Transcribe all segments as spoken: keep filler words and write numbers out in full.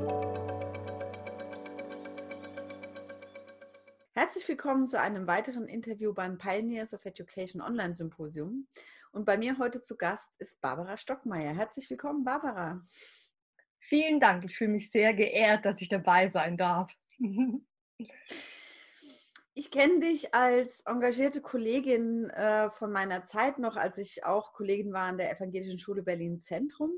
Herzlich willkommen zu einem weiteren Interview beim Pioneers of Education Online Symposium. Und bei mir heute zu Gast ist Barbara Stockmeier. Herzlich willkommen, Barbara. Vielen Dank. Ich fühle mich sehr geehrt, dass ich dabei sein darf. Ich kenne dich als engagierte Kollegin äh, von meiner Zeit noch, als ich auch Kollegin war an der Evangelischen Schule Berlin Zentrum.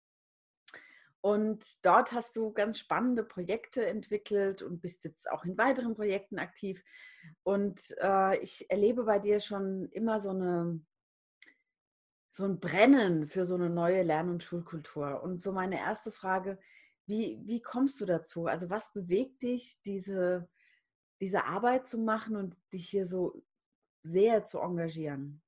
Und dort hast du ganz spannende Projekte entwickelt und bist jetzt auch in weiteren Projekten aktiv. Und äh, ich erlebe bei dir schon immer so eine so ein Brennen für so eine neue Lern- und Schulkultur. Und so meine erste Frage, wie, wie kommst du dazu? Also was bewegt dich, diese, diese Arbeit zu machen und dich hier so sehr zu engagieren?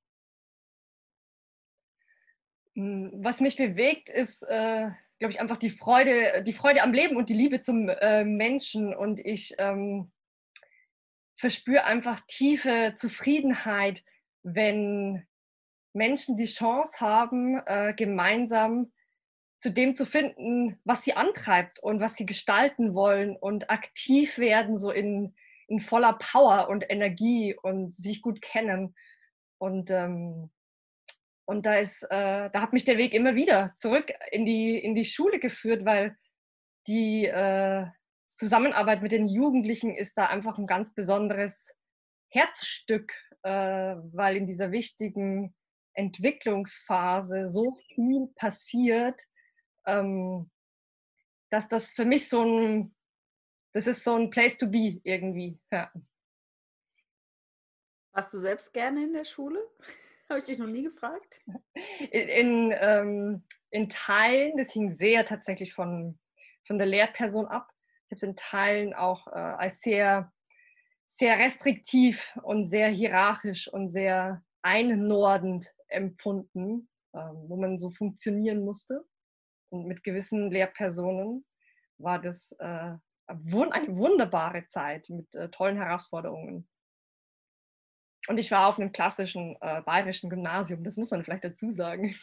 Was mich bewegt, ist, äh, glaube ich, einfach die Freude, die Freude am Leben und die Liebe zum äh, Menschen. Und ich ähm, verspüre einfach tiefe Zufriedenheit, wenn Menschen die Chance haben, äh, gemeinsam zu dem zu finden, was sie antreibt und was sie gestalten wollen und aktiv werden, so in, in voller Power und Energie und sich gut kennen. Und, ähm, und da, ist, äh, da hat mich der Weg immer wieder zurück in die, in die Schule geführt, weil die äh, Zusammenarbeit mit den Jugendlichen ist da einfach ein ganz besonderes Herzstück, äh, weil in dieser wichtigen Entwicklungsphase so viel passiert, ähm, dass das für mich so ein, das ist so ein Place to be irgendwie. Ja. Warst du selbst gerne in der Schule? Habe ich dich noch nie gefragt? In, in, ähm, in Teilen, das hing sehr tatsächlich von, von der Lehrperson ab. Ich habe es in Teilen auch äh, als sehr, sehr restriktiv und sehr hierarchisch und sehr einnordend empfunden, ähm, wo man so funktionieren musste. Und mit gewissen Lehrpersonen war das äh, eine wunderbare Zeit mit äh, tollen Herausforderungen. Und ich war auf einem klassischen äh, bayerischen Gymnasium, das muss man vielleicht dazu sagen.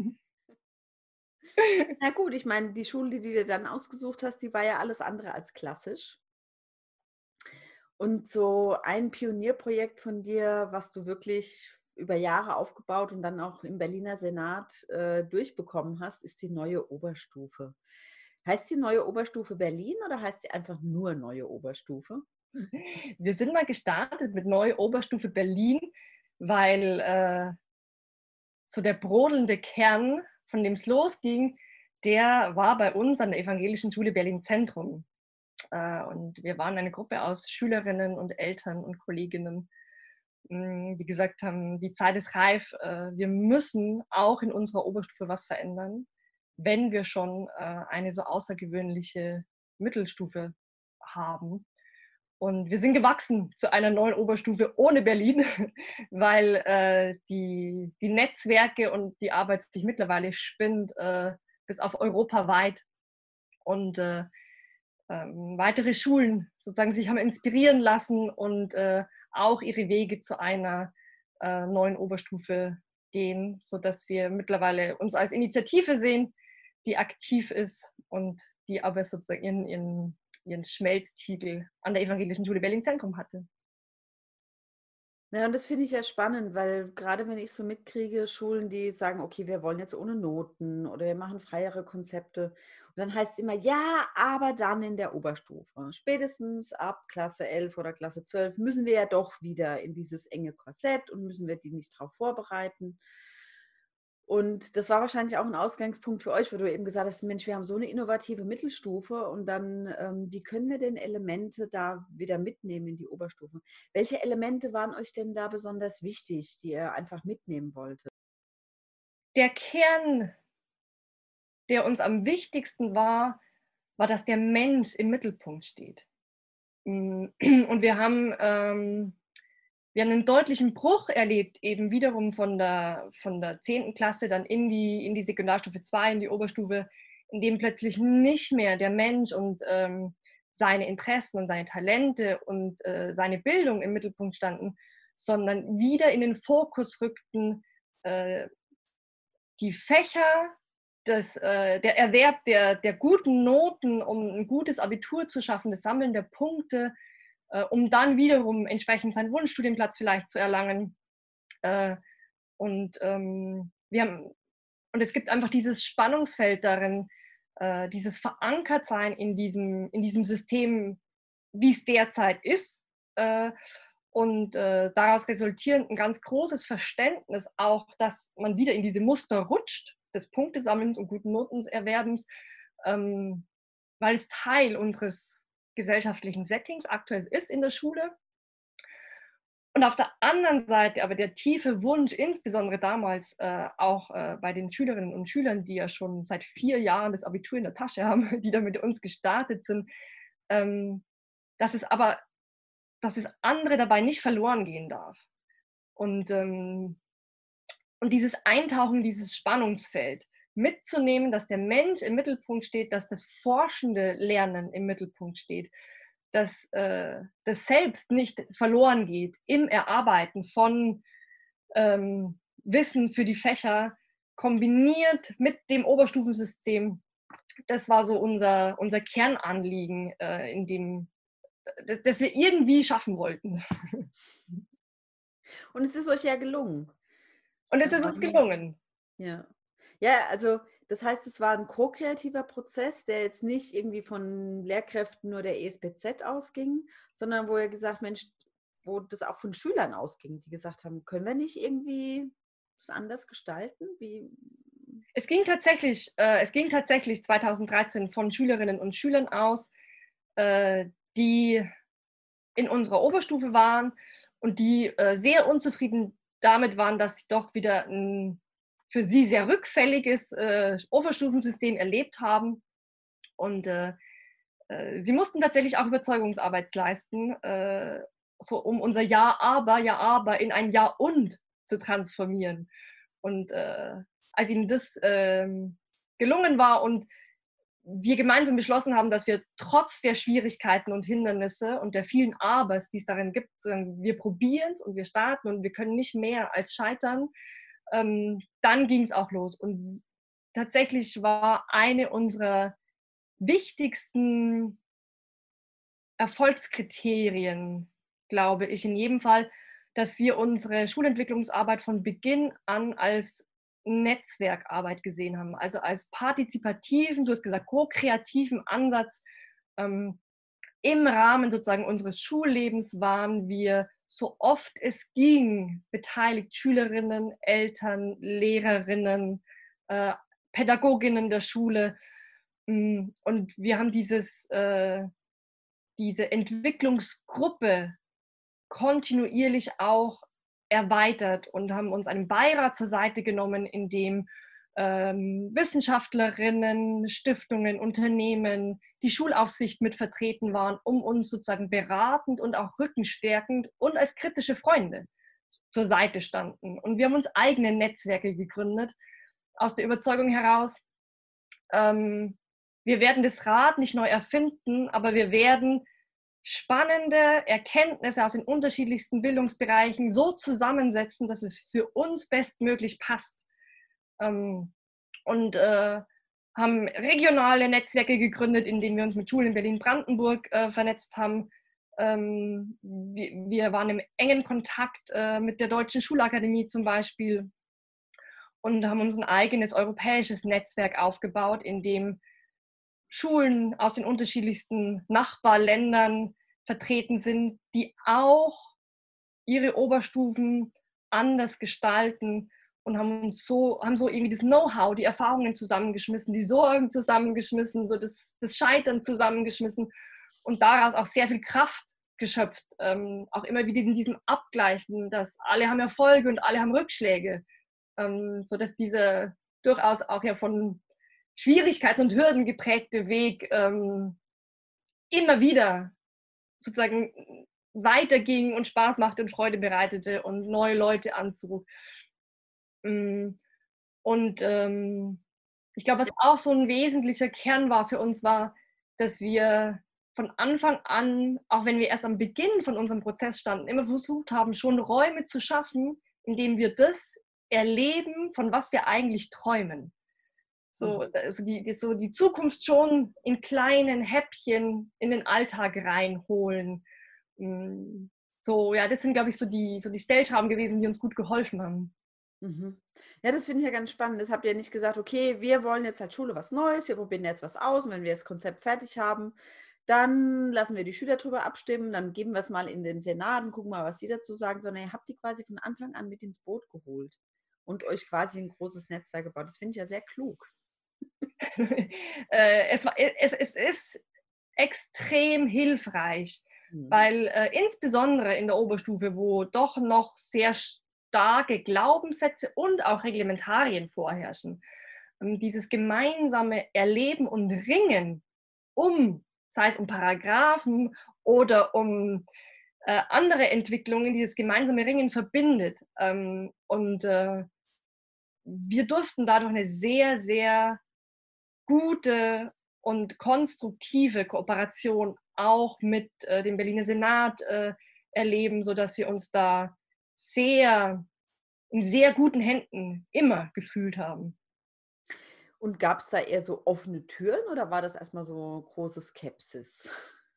Na gut, ich meine, die Schule, die du dir dann ausgesucht hast, die war ja alles andere als klassisch. Und so ein Pionierprojekt von dir, was du wirklich über Jahre aufgebaut und dann auch im Berliner Senat äh, durchbekommen hast, ist die neue Oberstufe. Heißt die neue Oberstufe Berlin oder heißt sie einfach nur neue Oberstufe? Wir sind mal gestartet mit Neue Oberstufe Berlin, weil äh, so der brodelnde Kern, von dem es losging, der war bei uns an der Evangelischen Schule Berlin Zentrum. Äh, und wir waren eine Gruppe aus Schülerinnen und Eltern und Kolleginnen, mh, die gesagt haben, die Zeit ist reif, äh, wir müssen auch in unserer Oberstufe was verändern, wenn wir schon äh, eine so außergewöhnliche Mittelstufe haben. Und wir sind gewachsen zu einer neuen Oberstufe ohne Berlin, weil äh, die, die Netzwerke und die Arbeit sich mittlerweile spinnt äh, bis auf europaweit. Und äh, ähm, weitere Schulen sozusagen sich haben inspirieren lassen und äh, auch ihre Wege zu einer äh, neuen Oberstufe gehen, sodass wir mittlerweile uns als Initiative sehen, die aktiv ist und die aber sozusagen ihren, ihren, ihren Schmelztiegel an der Evangelischen Schule Berlin Zentrum hatte. Ja, und das finde ich ja spannend, weil gerade wenn ich so mitkriege, Schulen, die sagen, okay, wir wollen jetzt ohne Noten oder wir machen freiere Konzepte. Und dann heißt es immer, ja, aber dann in der Oberstufe. Spätestens ab Klasse elf oder Klasse zwölf müssen wir ja doch wieder in dieses enge Korsett und müssen wir die nicht darauf vorbereiten. Und das war wahrscheinlich auch ein Ausgangspunkt für euch, wo du eben gesagt hast, Mensch, wir haben so eine innovative Mittelstufe und dann, ähm, wie können wir denn Elemente da wieder mitnehmen in die Oberstufe? Welche Elemente waren euch denn da besonders wichtig, die ihr einfach mitnehmen wolltet? Der Kern, der uns am wichtigsten war, war, dass der Mensch im Mittelpunkt steht. Und wir haben ähm, wir haben einen deutlichen Bruch erlebt, eben wiederum von der, von der zehnten Klasse dann in die, in die Sekundarstufe zwei, in die Oberstufe, in dem plötzlich nicht mehr der Mensch und ähm, seine Interessen und seine Talente und äh, seine Bildung im Mittelpunkt standen, sondern wieder in den Fokus rückten äh, die Fächer das, äh, der Erwerb der, der guten Noten, um ein gutes Abitur zu schaffen, das Sammeln der Punkte, äh, um dann wiederum entsprechend seinen Wunschstudienplatz vielleicht zu erlangen. Äh, und, ähm, wir haben, und es gibt einfach dieses Spannungsfeld darin, äh, dieses Verankertsein in diesem, in diesem System, wie es derzeit ist. Äh, und äh, daraus resultierend ein ganz großes Verständnis auch, dass man wieder in diese Muster rutscht, des Punktesammelns und guten Notenserwerbens, ähm, weil es Teil unseres gesellschaftlichen Settings aktuell ist in der Schule. Und auf der anderen Seite aber der tiefe Wunsch, insbesondere damals äh, auch äh, bei den Schülerinnen und Schülern, die ja schon seit vier Jahren das Abitur in der Tasche haben, die da mit uns gestartet sind, ähm, dass es aber, dass das andere dabei nicht verloren gehen darf. Und, ähm, und dieses Eintauchen, dieses Spannungsfeld mitzunehmen, dass der Mensch im Mittelpunkt steht, dass das forschende Lernen im Mittelpunkt steht, dass äh, das Selbst nicht verloren geht im Erarbeiten von ähm, Wissen für die Fächer, kombiniert mit dem Oberstufensystem. Das war so unser, unser Kernanliegen, äh, in dem, das, das wir irgendwie schaffen wollten. Und es ist euch ja gelungen. Und es ist uns gelungen. Ja. Ja, also das heißt, es war ein ko-kreativer Prozess, der jetzt nicht irgendwie von Lehrkräften nur der E S B Z ausging, sondern wo ihr gesagt, Mensch, wo das auch von Schülern ausging, die gesagt haben, können wir nicht irgendwie das anders gestalten? Wie? Es ging tatsächlich, äh, es ging tatsächlich zweitausenddreizehn von Schülerinnen und Schülern aus, äh, die in unserer Oberstufe waren und die äh, sehr unzufrieden damit waren, dass sie doch wieder ein für sie sehr rückfälliges äh, Oberstufensystem erlebt haben. Und äh, äh, sie mussten tatsächlich auch Überzeugungsarbeit leisten, äh, so um unser Ja, aber, Ja, aber in ein Ja und zu transformieren. Und äh, als ihnen das äh, gelungen war und wir gemeinsam beschlossen haben, dass wir trotz der Schwierigkeiten und Hindernisse und der vielen Abers, die es darin gibt, wir probieren es und wir starten und wir können nicht mehr als scheitern, ähm, dann ging es auch los. Und tatsächlich war eine unserer wichtigsten Erfolgskriterien, glaube ich, in jedem Fall, dass wir unsere Schulentwicklungsarbeit von Beginn an als Netzwerkarbeit gesehen haben, also als partizipativen, du hast gesagt, ko-kreativen Ansatz. Ähm, Im Rahmen sozusagen unseres Schullebens waren wir so oft es ging beteiligt, Schülerinnen, Eltern, Lehrerinnen, äh, Pädagoginnen der Schule. Und wir haben dieses, äh, diese Entwicklungsgruppe kontinuierlich auch erweitert und haben uns einen Beirat zur Seite genommen, in dem ähm, Wissenschaftlerinnen, Stiftungen, Unternehmen, die Schulaufsicht mit vertreten waren, um uns sozusagen beratend und auch rückenstärkend und als kritische Freunde zur Seite standen. Und wir haben uns eigene Netzwerke gegründet, aus der Überzeugung heraus, ähm, wir werden das Rad nicht neu erfinden, aber wir werden spannende Erkenntnisse aus den unterschiedlichsten Bildungsbereichen so zusammensetzen, dass es für uns bestmöglich passt. Ähm, und äh, haben regionale Netzwerke gegründet, in denen wir uns mit Schulen in Berlin-Brandenburg äh, vernetzt haben. Ähm, wir, wir waren im engen Kontakt äh, mit der Deutschen Schulakademie zum Beispiel und haben uns ein eigenes europäisches Netzwerk aufgebaut, in dem Schulen aus den unterschiedlichsten Nachbarländern vertreten sind, die auch ihre Oberstufen anders gestalten und haben uns so, haben so irgendwie das Know-how, die Erfahrungen zusammengeschmissen, die Sorgen zusammengeschmissen, so das, das Scheitern zusammengeschmissen und daraus auch sehr viel Kraft geschöpft. Ähm, auch immer wieder in diesem Abgleichen, dass alle haben Erfolge und alle haben Rückschläge, ähm, sodass dieser durchaus auch ja von Schwierigkeiten und Hürden geprägte Weg ähm, immer wieder sozusagen weiterging und Spaß machte und Freude bereitete und neue Leute anzog. Und ähm, ich glaube, was auch so ein wesentlicher Kern war für uns, war, dass wir von Anfang an, auch wenn wir erst am Beginn von unserem Prozess standen, immer versucht haben, schon Räume zu schaffen, in denen wir das erleben, von was wir eigentlich träumen. So, also die, die, so die Zukunft schon in kleinen Häppchen in den Alltag reinholen. So, ja, das sind, glaube ich, so die, so die Stellschrauben gewesen, die uns gut geholfen haben. Mhm. Ja, das finde ich ja ganz spannend. Das habt ihr nicht gesagt, okay, wir wollen jetzt als Schule was Neues, wir probieren jetzt was aus und wenn wir das Konzept fertig haben, dann lassen wir die Schüler drüber abstimmen, dann geben wir es mal in den Senat und gucken mal, was die dazu sagen, sondern ihr habt die quasi von Anfang an mit ins Boot geholt und euch quasi ein großes Netzwerk gebaut. Das finde ich ja sehr klug. äh, es, war, es, es ist extrem hilfreich, mhm. weil äh, insbesondere in der Oberstufe, wo doch noch sehr starke Glaubenssätze und auch Reglementarien vorherrschen, ähm, dieses gemeinsame Erleben und Ringen um, sei es um Paragraphen oder um äh, andere Entwicklungen, die das gemeinsame Ringen verbindet. Ähm, und äh, wir durften dadurch eine sehr, sehr gute und konstruktive Kooperation auch mit äh, dem Berliner Senat äh, erleben, sodass wir uns da sehr in sehr guten Händen immer gefühlt haben. Und gab es da eher so offene Türen oder war das erstmal so große Skepsis?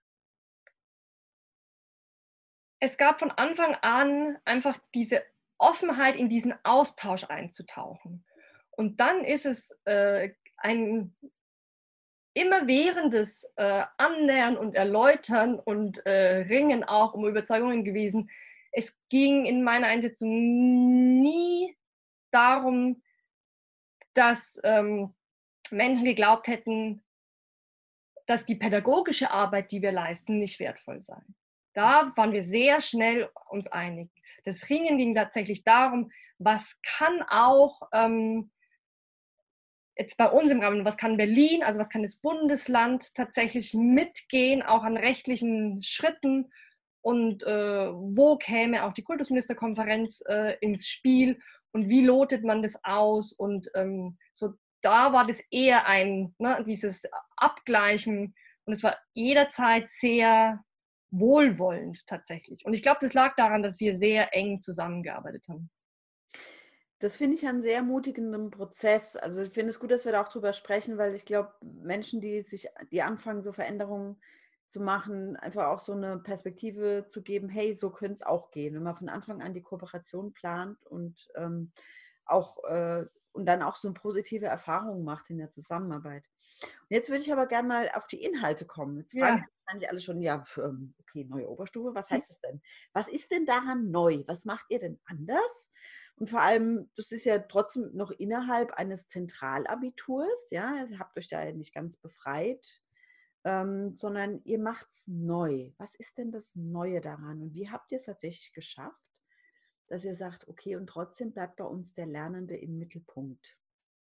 Es gab von Anfang an einfach diese Offenheit, in diesen Austausch einzutauchen. Und dann ist es äh, ein immerwährendes äh, Annähern und Erläutern und äh, Ringen auch um Überzeugungen gewesen. Es ging in meiner Einschätzung nie darum, dass ähm, Menschen geglaubt hätten, dass die pädagogische Arbeit, die wir leisten, nicht wertvoll sei. Da waren wir sehr schnell uns einig. Das Ringen ging tatsächlich darum, was kann auch ähm, jetzt bei uns im Rahmen, was kann Berlin, also was kann das Bundesland tatsächlich mitgehen, auch an rechtlichen Schritten und äh, wo käme auch die Kultusministerkonferenz äh, ins Spiel und wie lotet man das aus und ähm, so da war das eher ein, ne, dieses Abgleichen und es war jederzeit sehr wohlwollend tatsächlich. Und ich glaube, das lag daran, dass wir sehr eng zusammengearbeitet haben. Das finde ich einen sehr ermutigenden Prozess. Also ich finde es gut, dass wir da auch drüber sprechen, weil ich glaube, Menschen, die sich, die anfangen, so Veränderungen zu machen, einfach auch so eine Perspektive zu geben, hey, so könnte es auch gehen, wenn man von Anfang an die Kooperation plant und ähm, auch äh, und dann auch so eine positive Erfahrung macht in der Zusammenarbeit. Und jetzt würde ich aber gerne mal auf die Inhalte kommen. Jetzt fragen Ja. sich wahrscheinlich alle schon, ja, okay, neue Oberstufe, was heißt das denn? Was ist denn daran neu? Was macht ihr denn anders? Und vor allem, das ist ja trotzdem noch innerhalb eines Zentralabiturs, ja, ihr habt euch da ja nicht ganz befreit, ähm, sondern ihr macht es neu. Was ist denn das Neue daran? Und wie habt ihr es tatsächlich geschafft, dass ihr sagt, okay, und trotzdem bleibt bei uns der Lernende im Mittelpunkt?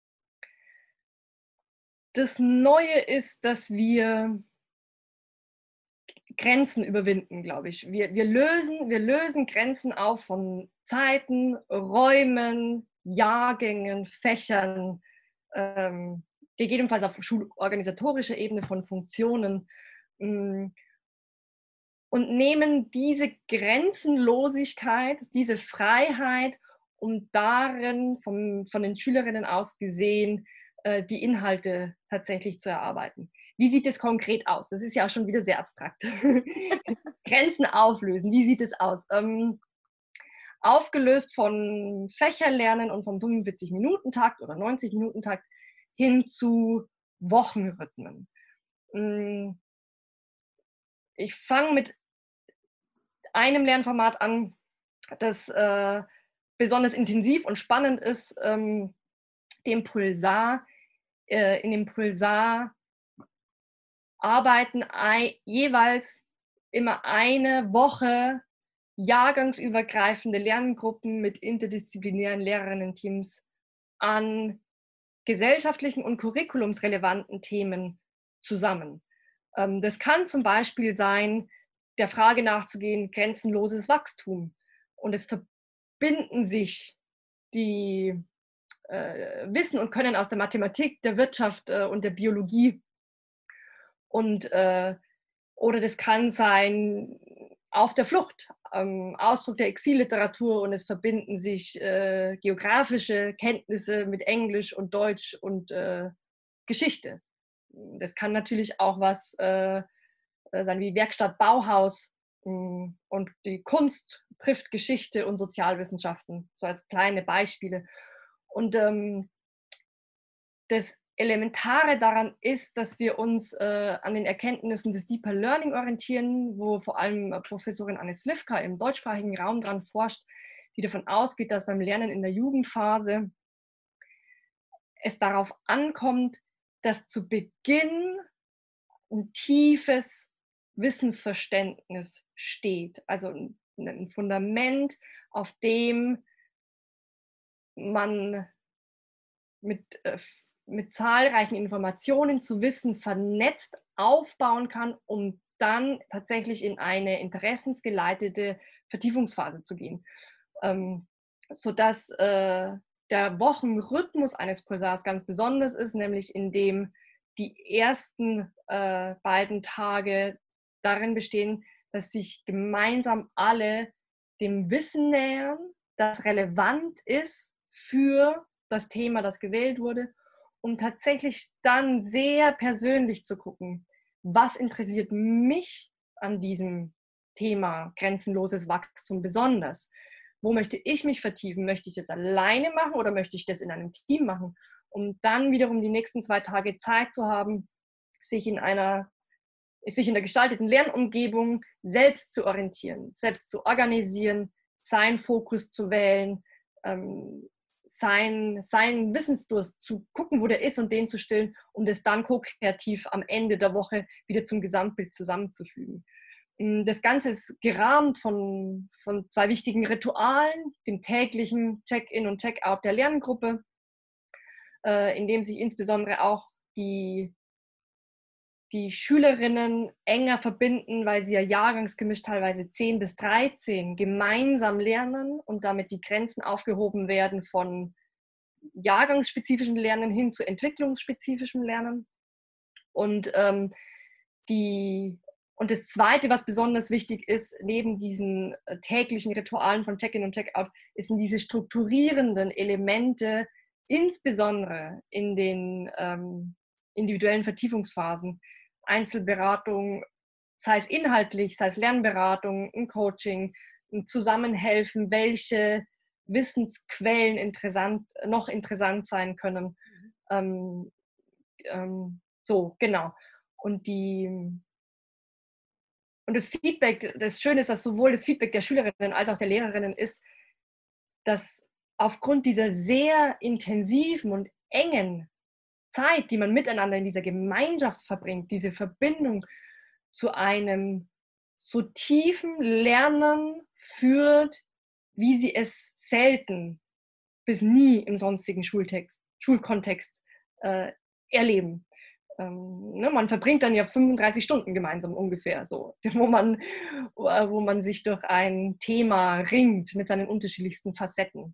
Das Neue ist, dass wir Grenzen überwinden, glaube ich. Wir, wir, lösen, wir lösen Grenzen auf von Zeiten, Räumen, Jahrgängen, Fächern, ähm, gegebenenfalls auf schulorganisatorischer Ebene von Funktionen mh, und nehmen diese Grenzenlosigkeit, diese Freiheit, um darin von, von den Schülerinnen aus gesehen, äh, die Inhalte tatsächlich zu erarbeiten. Wie sieht es konkret aus? Das ist ja auch schon wieder sehr abstrakt. Grenzen auflösen, wie sieht es aus? Ähm, aufgelöst von Fächerlernen und vom fünfundvierzig-Minuten-Takt oder neunzig-Minuten-Takt hin zu Wochenrhythmen. Ich fange mit einem Lernformat an, das äh, besonders intensiv und spannend ist, ähm, dem Pulsar. Äh, in dem Pulsar arbeiten ein, jeweils immer eine Woche jahrgangsübergreifende Lerngruppen mit interdisziplinären Lehrerinnen-Teams an gesellschaftlichen und curriculumsrelevanten Themen zusammen. Ähm, das kann zum Beispiel sein, der Frage nachzugehen, grenzenloses Wachstum. Und es verbinden sich die äh, Wissen und Können aus der Mathematik, der Wirtschaft äh, und der Biologie. Und, äh, oder das kann sein auf der Flucht, ähm, Ausdruck der Exilliteratur und es verbinden sich äh, geografische Kenntnisse mit Englisch und Deutsch und äh, Geschichte. Das kann natürlich auch was äh, sein wie Werkstatt Bauhaus, mh, und die Kunst trifft Geschichte und Sozialwissenschaften, so als kleine Beispiele. Und ähm, das Elementare daran ist, dass wir uns äh, an den Erkenntnissen des Deeper Learning orientieren, wo vor allem Professorin Anne Slivka im deutschsprachigen Raum dran forscht, die davon ausgeht, dass beim Lernen in der Jugendphase es darauf ankommt, dass zu Beginn ein tiefes Wissensverständnis steht, also ein Fundament, auf dem man mit, äh, mit zahlreichen Informationen zu Wissen vernetzt aufbauen kann, um dann tatsächlich in eine interessensgeleitete Vertiefungsphase zu gehen. Ähm, sodass äh, der Wochenrhythmus eines Pulsars ganz besonders ist, nämlich indem die ersten äh, beiden Tage darin bestehen, dass sich gemeinsam alle dem Wissen nähern, das relevant ist für das Thema, das gewählt wurde, um tatsächlich dann sehr persönlich zu gucken, was interessiert mich an diesem Thema grenzenloses Wachstum besonders. Wo möchte ich mich vertiefen? Möchte ich das alleine machen oder möchte ich das in einem Team machen? Um dann wiederum die nächsten zwei Tage Zeit zu haben, sich in einer, sich in der gestalteten Lernumgebung selbst zu orientieren, selbst zu organisieren, seinen Fokus zu wählen, ähm, sein, seinen Wissensdurst zu gucken, wo der ist und den zu stillen, um das dann ko-kreativ am Ende der Woche wieder zum Gesamtbild zusammenzufügen. Das Ganze ist gerahmt von, von zwei wichtigen Ritualen, dem täglichen Check-in und Check-out der Lerngruppe, äh, in dem sich insbesondere auch die, die Schülerinnen enger verbinden, weil sie ja jahrgangsgemischt teilweise zehn bis dreizehn gemeinsam lernen und damit die Grenzen aufgehoben werden von jahrgangsspezifischen Lernen hin zu entwicklungsspezifischem Lernen. Und ähm, die Und das Zweite, was besonders wichtig ist, neben diesen täglichen Ritualen von Check-in und Check-out, sind diese strukturierenden Elemente, insbesondere in den ähm, individuellen Vertiefungsphasen, Einzelberatung, sei es inhaltlich, sei es Lernberatung, ein Coaching, ein Zusammenhelfen, welche Wissensquellen interessant, noch interessant sein können. Ähm, ähm, so, genau. Und die Und das Feedback, das Schöne ist, dass sowohl das Feedback der Schülerinnen als auch der Lehrerinnen ist, dass aufgrund dieser sehr intensiven und engen Zeit, die man miteinander in dieser Gemeinschaft verbringt, diese Verbindung zu einem so tiefen Lernen führt, wie sie es selten bis nie im sonstigen Schultext, Schulkontext äh, erleben. Ähm, ne, man verbringt dann ja fünfunddreißig Stunden gemeinsam ungefähr, so, wo man, wo man sich durch ein Thema ringt mit seinen unterschiedlichsten Facetten.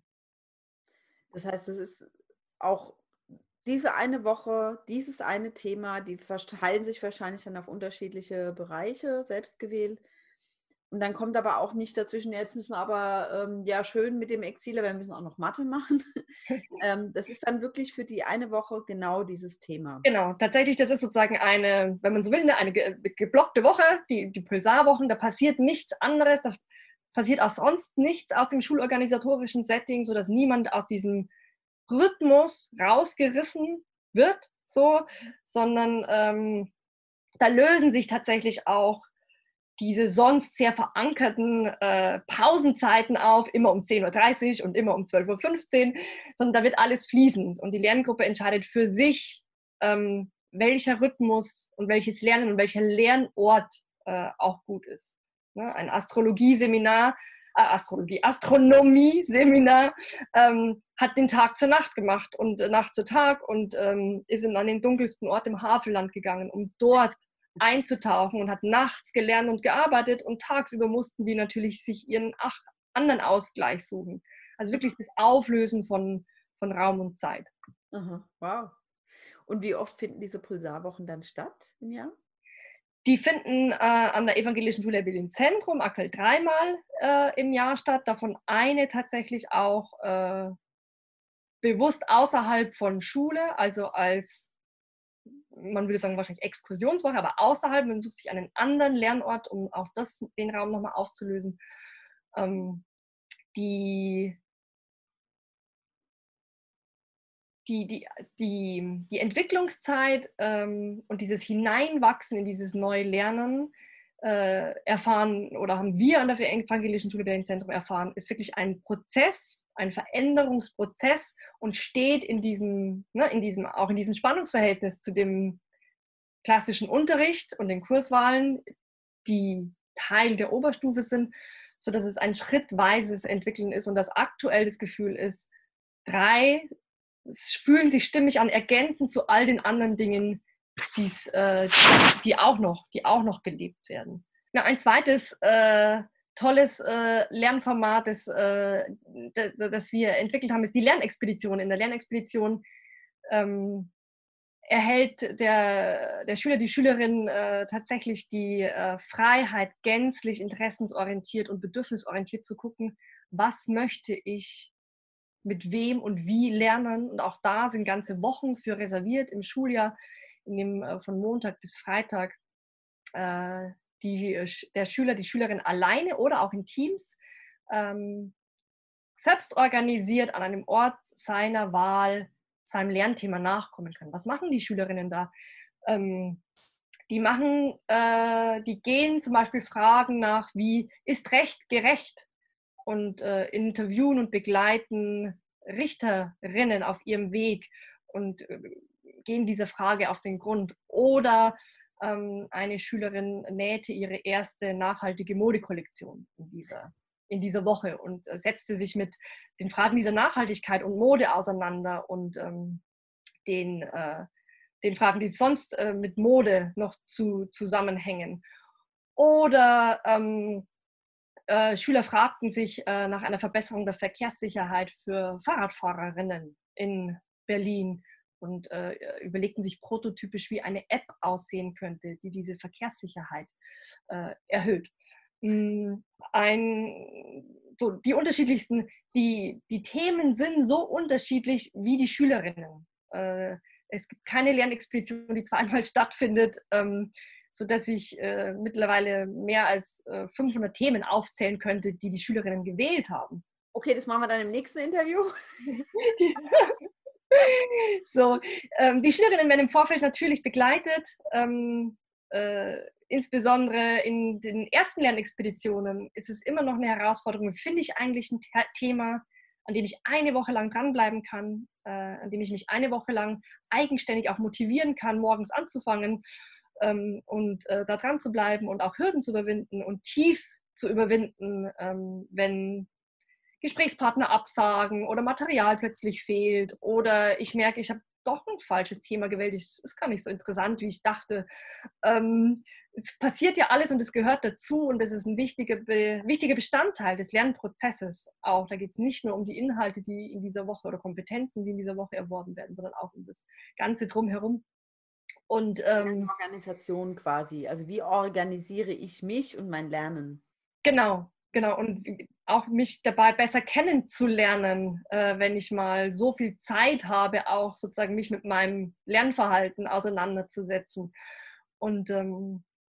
Das heißt, es ist auch diese eine Woche, dieses eine Thema, die verteilen sich wahrscheinlich dann auf unterschiedliche Bereiche, selbst gewählt. Und dann kommt aber auch nicht dazwischen, jetzt müssen wir aber, ähm, ja, schön mit dem Exil, aber wir müssen auch noch Mathe machen. ähm, das ist dann wirklich für die eine Woche genau dieses Thema. Genau, tatsächlich, das ist sozusagen eine, wenn man so will, eine, eine geblockte Woche, die, die Pulsarwochen, da passiert nichts anderes, da passiert auch sonst nichts aus dem schulorganisatorischen Setting, sodass niemand aus diesem Rhythmus rausgerissen wird, so, sondern ähm, da lösen sich tatsächlich auch diese sonst sehr verankerten äh, Pausenzeiten auf, immer um zehn Uhr dreißig und immer um zwölf Uhr fünfzehn, sondern da wird alles fließend und die Lerngruppe entscheidet für sich, ähm, welcher Rhythmus und welches Lernen und welcher Lernort äh, auch gut ist. Ne? Ein Astrologie-Seminar, äh, Astrologie, Astronomie-Seminar ähm, hat den Tag zur Nacht gemacht und äh, Nacht zu Tag und ähm, ist in, an den dunkelsten Ort im Havelland gegangen, um dort einzutauchen und hat nachts gelernt und gearbeitet und tagsüber mussten die natürlich sich ihren ach, anderen Ausgleich suchen. Also wirklich das Auflösen von, von Raum und Zeit. Aha, wow. Und wie oft finden diese Pulsarwochen dann statt im Jahr? Die finden äh, an der Evangelischen Schule Berlin Zentrum aktuell dreimal äh, im Jahr statt, davon eine tatsächlich auch äh, bewusst außerhalb von Schule, also als man würde sagen wahrscheinlich Exkursionswoche, aber außerhalb, man sucht sich einen anderen Lernort, um auch das, den Raum nochmal aufzulösen. Ähm, die, die, die, die, die Entwicklungszeit ähm, und dieses Hineinwachsen in dieses neue Lernen äh, erfahren oder haben wir an der Evangelischen Schule Berlin Zentrum erfahren, ist wirklich ein Prozess, ein Veränderungsprozess und steht in diesem, ne, in diesem, auch in diesem Spannungsverhältnis zu dem klassischen Unterricht und den Kurswahlen, die Teil der Oberstufe sind, sodass es ein schrittweises Entwickeln ist und das aktuell das Gefühl ist, drei fühlen sich stimmig an, ergänzend zu all den anderen Dingen, die's, äh, die, auch noch, die auch noch gelebt werden. Ja, ein zweites äh, tolles äh, Lernformat, das, äh, das wir entwickelt haben, ist die Lernexpedition. In der Lernexpedition ähm, erhält der, der Schüler, die Schülerin äh, tatsächlich die äh, Freiheit, gänzlich interessensorientiert und bedürfnisorientiert zu gucken, was möchte ich mit wem und wie lernen. Und auch da sind ganze Wochen für reserviert im Schuljahr, in dem äh, von Montag bis Freitag äh, die, der Schüler, die Schülerin alleine oder auch in Teams ähm, selbst organisiert an einem Ort seiner Wahl seinem Lernthema nachkommen kann. Was machen die Schülerinnen da? Ähm, die machen, äh, die gehen zum Beispiel Fragen nach, wie ist Recht gerecht? Und äh, interviewen und begleiten Richterinnen auf ihrem Weg und äh, gehen dieser Frage auf den Grund. Oder ähm, eine Schülerin nähte ihre erste nachhaltige Modekollektion in dieser, in dieser Woche und äh, setzte sich mit den Fragen dieser Nachhaltigkeit und Mode auseinander und ähm, den, äh, den Fragen, die sonst äh, mit Mode noch zu, zusammenhängen. Oder ähm, äh, Schüler fragten sich äh, nach einer Verbesserung der Verkehrssicherheit für Fahrradfahrerinnen in Berlin und äh, überlegten sich prototypisch, wie eine App aussehen könnte, die diese Verkehrssicherheit äh, erhöht. Ein, so die unterschiedlichsten, die, die Themen sind so unterschiedlich wie die Schülerinnen. Äh, es gibt keine Lernexpedition, die zweimal stattfindet, ähm, sodass ich äh, mittlerweile mehr als äh, fünfhundert Themen aufzählen könnte, die die Schülerinnen gewählt haben. Okay, das machen wir dann im nächsten Interview. So, ähm, die Schülerinnen werden im Vorfeld natürlich begleitet. Ähm, äh, insbesondere in den ersten Lernexpeditionen ist es immer noch eine Herausforderung. Finde ich eigentlich ein Thema, an dem ich eine Woche lang dranbleiben kann, äh, an dem ich mich eine Woche lang eigenständig auch motivieren kann, morgens anzufangen ähm, und äh, da dran zu bleiben und auch Hürden zu überwinden und Tiefs zu überwinden, ähm, wenn Gesprächspartner absagen oder Material plötzlich fehlt oder ich merke, ich habe doch ein falsches Thema gewählt, es ist gar nicht so interessant, wie ich dachte. Ähm, es passiert ja alles und es gehört dazu und es ist ein wichtiger, be wichtiger Bestandteil des Lernprozesses auch. Da geht es nicht nur um die Inhalte, die in dieser Woche oder Kompetenzen, die in dieser Woche erworben werden, sondern auch um das Ganze drumherum. Und ähm, Organisation quasi. Also wie organisiere ich mich und mein Lernen? Genau, genau. Und auch mich dabei besser kennenzulernen, äh, wenn ich mal so viel Zeit habe, auch sozusagen mich mit meinem Lernverhalten auseinanderzusetzen. Und ähm,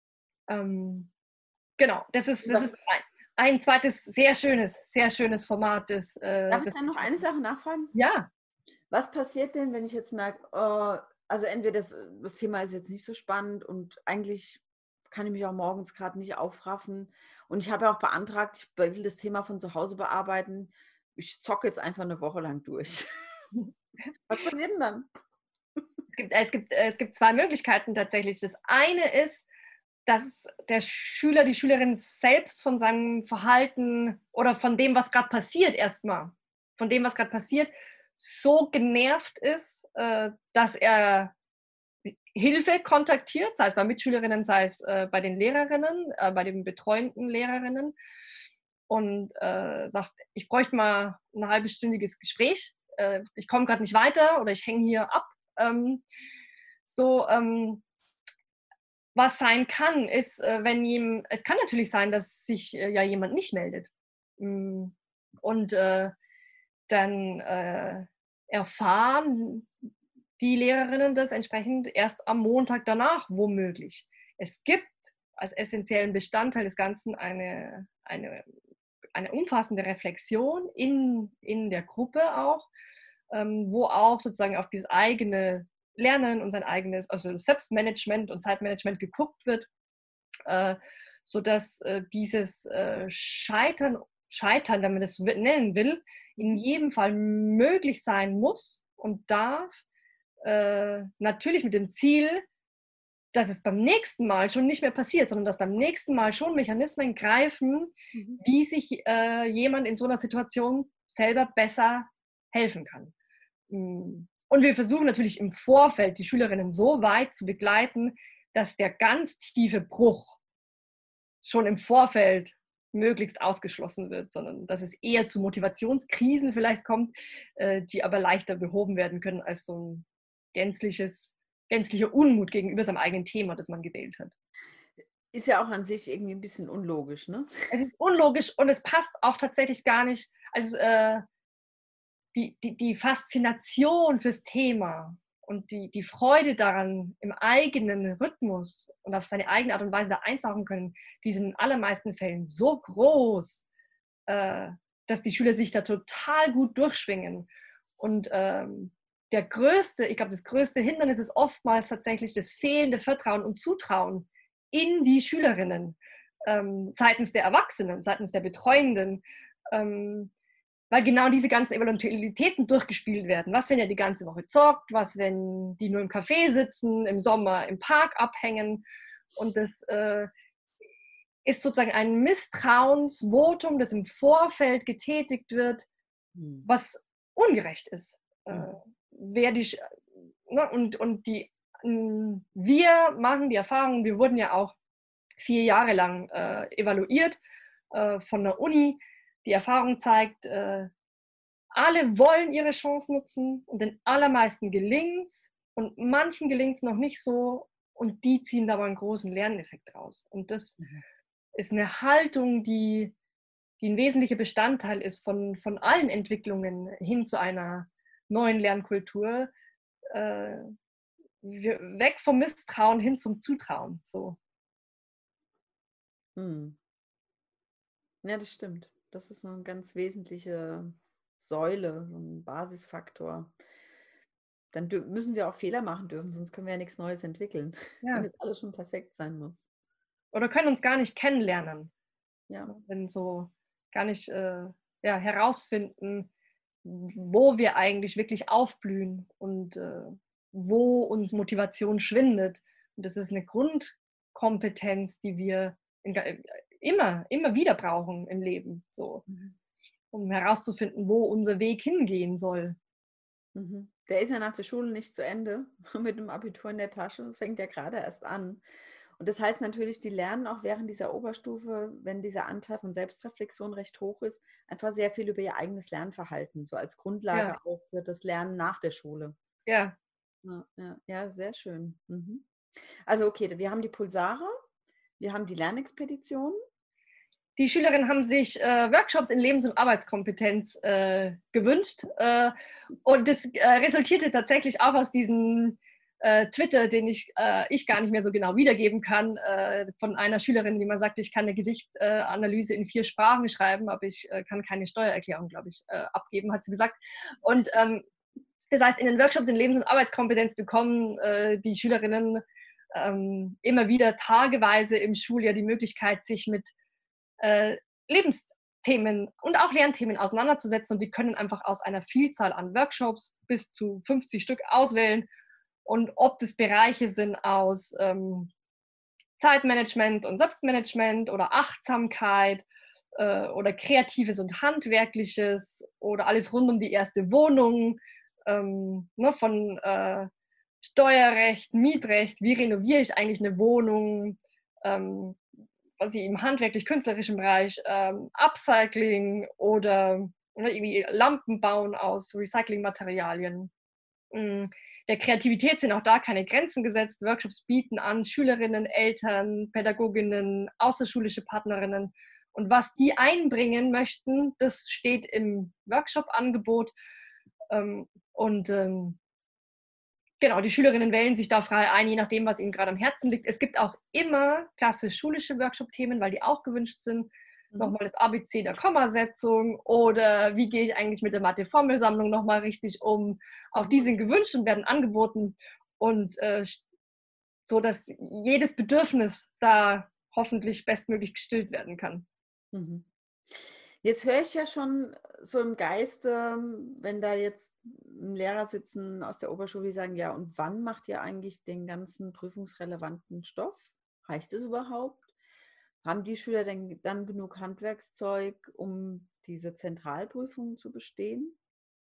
ähm, genau, das ist, das ist ein, ein zweites sehr schönes, sehr schönes Format. Das, äh, Darf ich das, dann noch eine Sache nachfragen? ja. Was passiert denn, wenn ich jetzt merke, oh, also entweder das, das Thema ist jetzt nicht so spannend und eigentlich kann ich mich auch morgens gerade nicht aufraffen. Und ich habe ja auch beantragt, ich will das Thema von zu Hause bearbeiten. Ich zocke jetzt einfach eine Woche lang durch. Was passiert denn dann? Es gibt, es, gibt, es gibt zwei Möglichkeiten tatsächlich. Das eine ist, dass der Schüler, die Schülerin selbst von seinem Verhalten oder von dem, was gerade passiert, erstmal, von dem, was gerade passiert, so genervt ist, äh, dass er Hilfe kontaktiert, sei es bei Mitschülerinnen, sei es äh, bei den Lehrerinnen, äh, bei den betreuenden Lehrerinnen und äh, sagt, ich bräuchte mal ein halbstündiges Gespräch, äh, ich komme gerade nicht weiter oder ich hänge hier ab. Ähm, so, ähm, was sein kann, ist, äh, wenn ihm, es kann natürlich sein, dass sich äh, ja jemand nicht meldet. Mm, und äh, dann äh, erfahren die Lehrerinnen das entsprechend erst am Montag danach womöglich. Es gibt als essentiellen Bestandteil des Ganzen eine, eine, eine umfassende Reflexion in, in der Gruppe auch, ähm, wo auch sozusagen auf dieses eigene Lernen und sein eigenes, also Selbstmanagement und Zeitmanagement geguckt wird, äh, sodass äh, dieses äh, Scheitern, Scheitern, wenn man das so nennen will, in jedem Fall möglich sein muss und darf, äh, natürlich mit dem Ziel, dass es beim nächsten Mal schon nicht mehr passiert, sondern dass beim nächsten Mal schon Mechanismen greifen, Mhm. wie sich äh, jemand in so einer Situation selber besser helfen kann. Und wir versuchen natürlich im Vorfeld die Schülerinnen so weit zu begleiten, dass der ganz tiefe Bruch schon im Vorfeld möglichst ausgeschlossen wird, sondern dass es eher zu Motivationskrisen vielleicht kommt, äh, die aber leichter behoben werden können als so ein gänzliches, gänzlicher Unmut gegenüber seinem eigenen Thema, das man gewählt hat. Ist ja auch an sich irgendwie ein bisschen unlogisch, ne? Es ist unlogisch und es passt auch tatsächlich gar nicht. Also äh, die, die, die Faszination fürs Thema und die, die Freude daran, im eigenen Rhythmus und auf seine eigene Art und Weise da eintauchen können, die sind in den allermeisten Fällen so groß, äh, dass die Schüler sich da total gut durchschwingen. Und ähm, der größte, ich glaube, das größte Hindernis ist oftmals tatsächlich das fehlende Vertrauen und Zutrauen in die Schülerinnen, ähm, seitens der Erwachsenen, seitens der Betreuenden. Ähm, weil genau diese ganzen Eventualitäten durchgespielt werden. Was, wenn er die ganze Woche zockt? Was, wenn die nur im Café sitzen, im Sommer im Park abhängen? Und das äh, ist sozusagen ein Misstrauensvotum, das im Vorfeld getätigt wird, Hm. was ungerecht ist. Hm. Äh, wer die, ne, und, und die, wir machen die Erfahrung, wir wurden ja auch vier Jahre lang äh, evaluiert äh, von der Uni. Die Erfahrung zeigt, äh, alle wollen ihre Chance nutzen und den allermeisten gelingt es und manchen gelingt es noch nicht so und die ziehen da aber einen großen Lerneffekt raus. Und das Mhm. ist eine Haltung, die, die ein wesentlicher Bestandteil ist von, von allen Entwicklungen hin zu einer neuen Lernkultur. Äh, weg vom Misstrauen hin zum Zutrauen. So. Hm. Ja, das stimmt. Das ist eine ganz wesentliche Säule, so ein Basisfaktor. Dann dür müssen wir auch Fehler machen dürfen, sonst können wir ja nichts Neues entwickeln, wenn Ja. das alles schon perfekt sein muss. Oder können uns gar nicht kennenlernen. Ja. Wenn so gar nicht äh, ja, herausfinden, wo wir eigentlich wirklich aufblühen und äh, wo uns Motivation schwindet. Und das ist eine Grundkompetenz, die wir in, immer, immer wieder brauchen im Leben, so, Mhm. um herauszufinden, wo unser Weg hingehen soll. Mhm. Der ist ja nach der Schule nicht zu Ende mit dem Abitur in der Tasche. Das fängt ja gerade erst an. Und das heißt natürlich, die lernen auch während dieser Oberstufe, wenn dieser Anteil von Selbstreflexion recht hoch ist, einfach sehr viel über ihr eigenes Lernverhalten, so als Grundlage Ja, auch für das Lernen nach der Schule. ja. Ja, ja, ja, sehr schön. Mhm. Also okay, wir haben die Pulsare, wir haben die Lernexpedition. Die Schülerinnen haben sich äh, Workshops in Lebens- und Arbeitskompetenz äh, gewünscht. Äh, und das äh, resultierte tatsächlich auch aus diesem äh, Twitter, den ich, äh, ich gar nicht mehr so genau wiedergeben kann, äh, von einer Schülerin, die mal sagte, ich kann eine Gedichtanalyse in vier Sprachen schreiben, aber ich äh, kann keine Steuererklärung, glaube ich, äh, abgeben, hat sie gesagt. Und ähm, das heißt, in den Workshops in Lebens- und Arbeitskompetenz bekommen äh, die Schülerinnen ähm, immer wieder tageweise im Schuljahr die Möglichkeit, sich mit äh, Lebensthemen und auch Lernthemen auseinanderzusetzen. Und die können einfach aus einer Vielzahl an Workshops bis zu fünfzig Stück auswählen. Und ob das Bereiche sind aus ähm, Zeitmanagement und Selbstmanagement oder Achtsamkeit äh, oder Kreatives und Handwerkliches oder alles rund um die erste Wohnung, ähm, ne, von äh, Steuerrecht, Mietrecht, wie renoviere ich eigentlich eine Wohnung, ähm, quasi im handwerklich-künstlerischen Bereich, ähm, Upcycling oder, oder irgendwie Lampen bauen aus Recyclingmaterialien. Mm, Der Kreativität sind auch da keine Grenzen gesetzt. Workshops bieten an Schülerinnen, Eltern, Pädagoginnen, außerschulische Partnerinnen. Und was die einbringen möchten, das steht im Workshop-Angebot. Ähm, und ähm, Genau, die Schülerinnen wählen sich da frei ein, je nachdem, was ihnen gerade am Herzen liegt. Es gibt auch immer klassisch schulische Workshop-Themen, weil die auch gewünscht sind. Mhm. Nochmal das A B C der Kommasetzung oder wie gehe ich eigentlich mit der Mathe-Formelsammlung nochmal richtig um. Auch die Mhm. sind gewünscht und werden angeboten. Und äh, so, dass jedes Bedürfnis da hoffentlich bestmöglich gestillt werden kann. Mhm. Jetzt höre ich ja schon so im Geiste, wenn da jetzt Lehrer sitzen aus der Oberschule, die sagen, ja, und wann macht ihr eigentlich den ganzen prüfungsrelevanten Stoff? Reicht es überhaupt? Haben die Schüler denn dann genug Handwerkszeug, um diese Zentralprüfungen zu bestehen?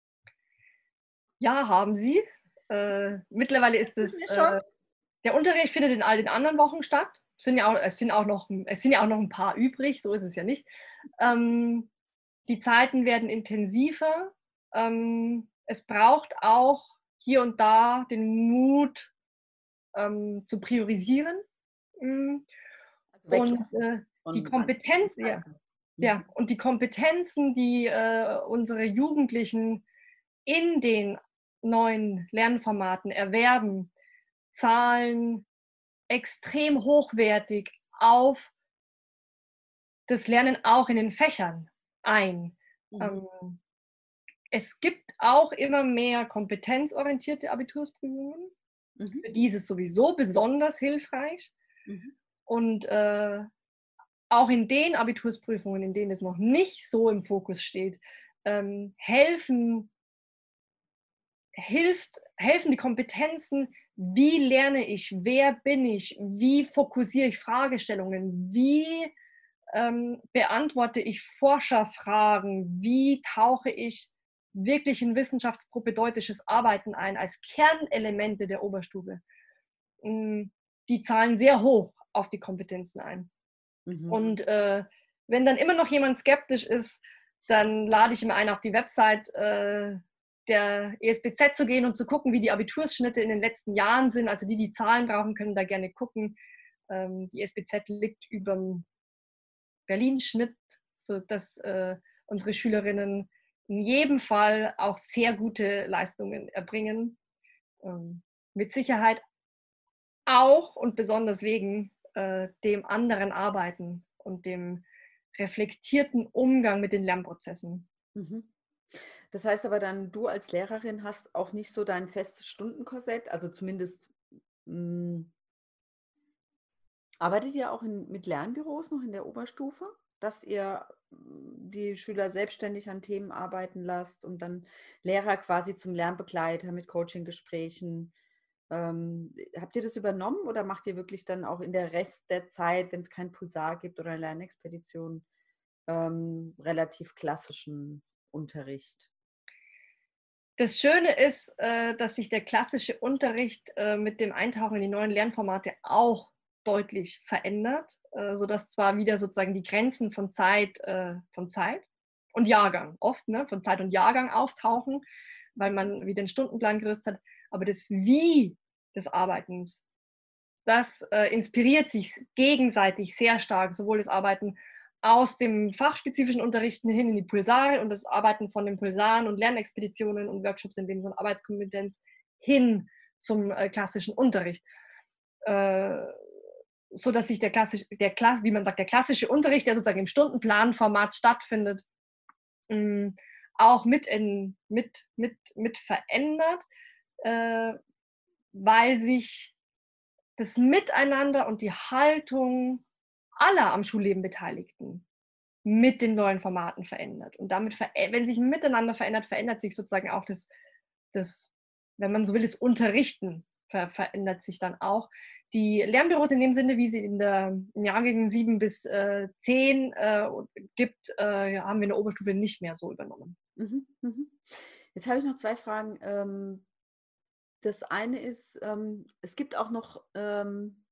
Ja, haben sie. Äh, mittlerweile ist Das es, mir schon. äh, der Unterricht findet in all den anderen Wochen statt. Es sind ja auch, es sind auch, noch, es sind ja auch noch ein paar übrig, so ist es ja nicht. Ähm, die Zeiten werden intensiver. Ähm, es braucht auch hier und da den Mut ähm, zu priorisieren. Mm, Also Und weglassen äh, die von Kompetenz, ja, Anzeigzeiten. ja, Mhm. und die Kompetenzen, die äh, unsere Jugendlichen in den neuen Lernformaten erwerben, zahlen extrem hochwertig auf das Lernen auch in den Fächern ein. Mhm. Ähm, es gibt auch immer mehr kompetenzorientierte Abitursprüfungen. Mhm. Für die ist es sowieso besonders hilfreich. Mhm. Und äh, auch in den Abitursprüfungen, in denen es noch nicht so im Fokus steht, ähm, helfen hilft, helfen die Kompetenzen, wie lerne ich, wer bin ich, wie fokussiere ich Fragestellungen, wie ähm, beantworte ich Forscherfragen, wie tauche ich wirklich in wissenschaftspropädeutisches Arbeiten ein als Kernelemente der Oberstufe. Mm, Die zahlen sehr hoch auf die Kompetenzen ein. Mhm. Und äh, wenn dann immer noch jemand skeptisch ist, dann lade ich ihn ein, auf die Website äh, der E S B Z zu gehen und zu gucken, wie die Abitursschnitte in den letzten Jahren sind. Also die, die Zahlen brauchen, können da gerne gucken. Ähm, die E S B Z liegt über dem Berlin-Schnitt, sodass äh, unsere Schülerinnen in jedem Fall auch sehr gute Leistungen erbringen. Ähm, mit Sicherheit auch und besonders wegen äh, dem anderen Arbeiten und dem reflektierten Umgang mit den Lernprozessen. Mhm. Das heißt aber dann, du als Lehrerin hast auch nicht so dein festes Stundenkorsett, also zumindest mh, arbeitet ihr auch in, mit Lernbüros noch in der Oberstufe, dass ihr mh, die Schüler selbstständig an Themen arbeiten lasst und dann Lehrer quasi zum Lernbegleiter mit Coaching-Gesprächen. Ähm, habt ihr das übernommen oder macht ihr wirklich dann auch in der Rest der Zeit, wenn es kein Pulsar gibt oder eine Lernexpedition, ähm, relativ klassischen Unterricht? Das Schöne ist, äh, dass sich der klassische Unterricht äh, mit dem Eintauchen in die neuen Lernformate auch deutlich verändert, äh, sodass zwar wieder sozusagen die Grenzen von Zeit, äh, von Zeit und Jahrgang oft, ne, von Zeit und Jahrgang auftauchen, weil man wieder einen Stundenplan gerüstet hat, aber das Wie des Arbeitens, das äh, inspiriert sich gegenseitig sehr stark, sowohl das Arbeiten aus dem fachspezifischen Unterrichten hin in die Pulsare und das Arbeiten von den Pulsaren und Lernexpeditionen und Workshops in dem so eine Arbeitskompetenz hin zum äh, klassischen Unterricht. Äh, so dass sich der klassische, der Klass, wie man sagt, der klassische Unterricht, der sozusagen im Stundenplanformat stattfindet, mh, auch mit, in, mit, mit, mit verändert, äh, weil sich das Miteinander und die Haltung aller am Schulleben Beteiligten mit den neuen Formaten verändert. Und damit, wenn sich miteinander verändert, verändert sich sozusagen auch das, das wenn man so will, das Unterrichten ver verändert sich dann auch. Die Lernbüros in dem Sinne, wie sie in der im Jahrgängen sieben bis zehn äh, gibt, äh, haben wir in der Oberstufe nicht mehr so übernommen. Mhm, mhm. Jetzt habe ich noch zwei Fragen. Ähm, das eine ist, ähm, es gibt auch noch ähm,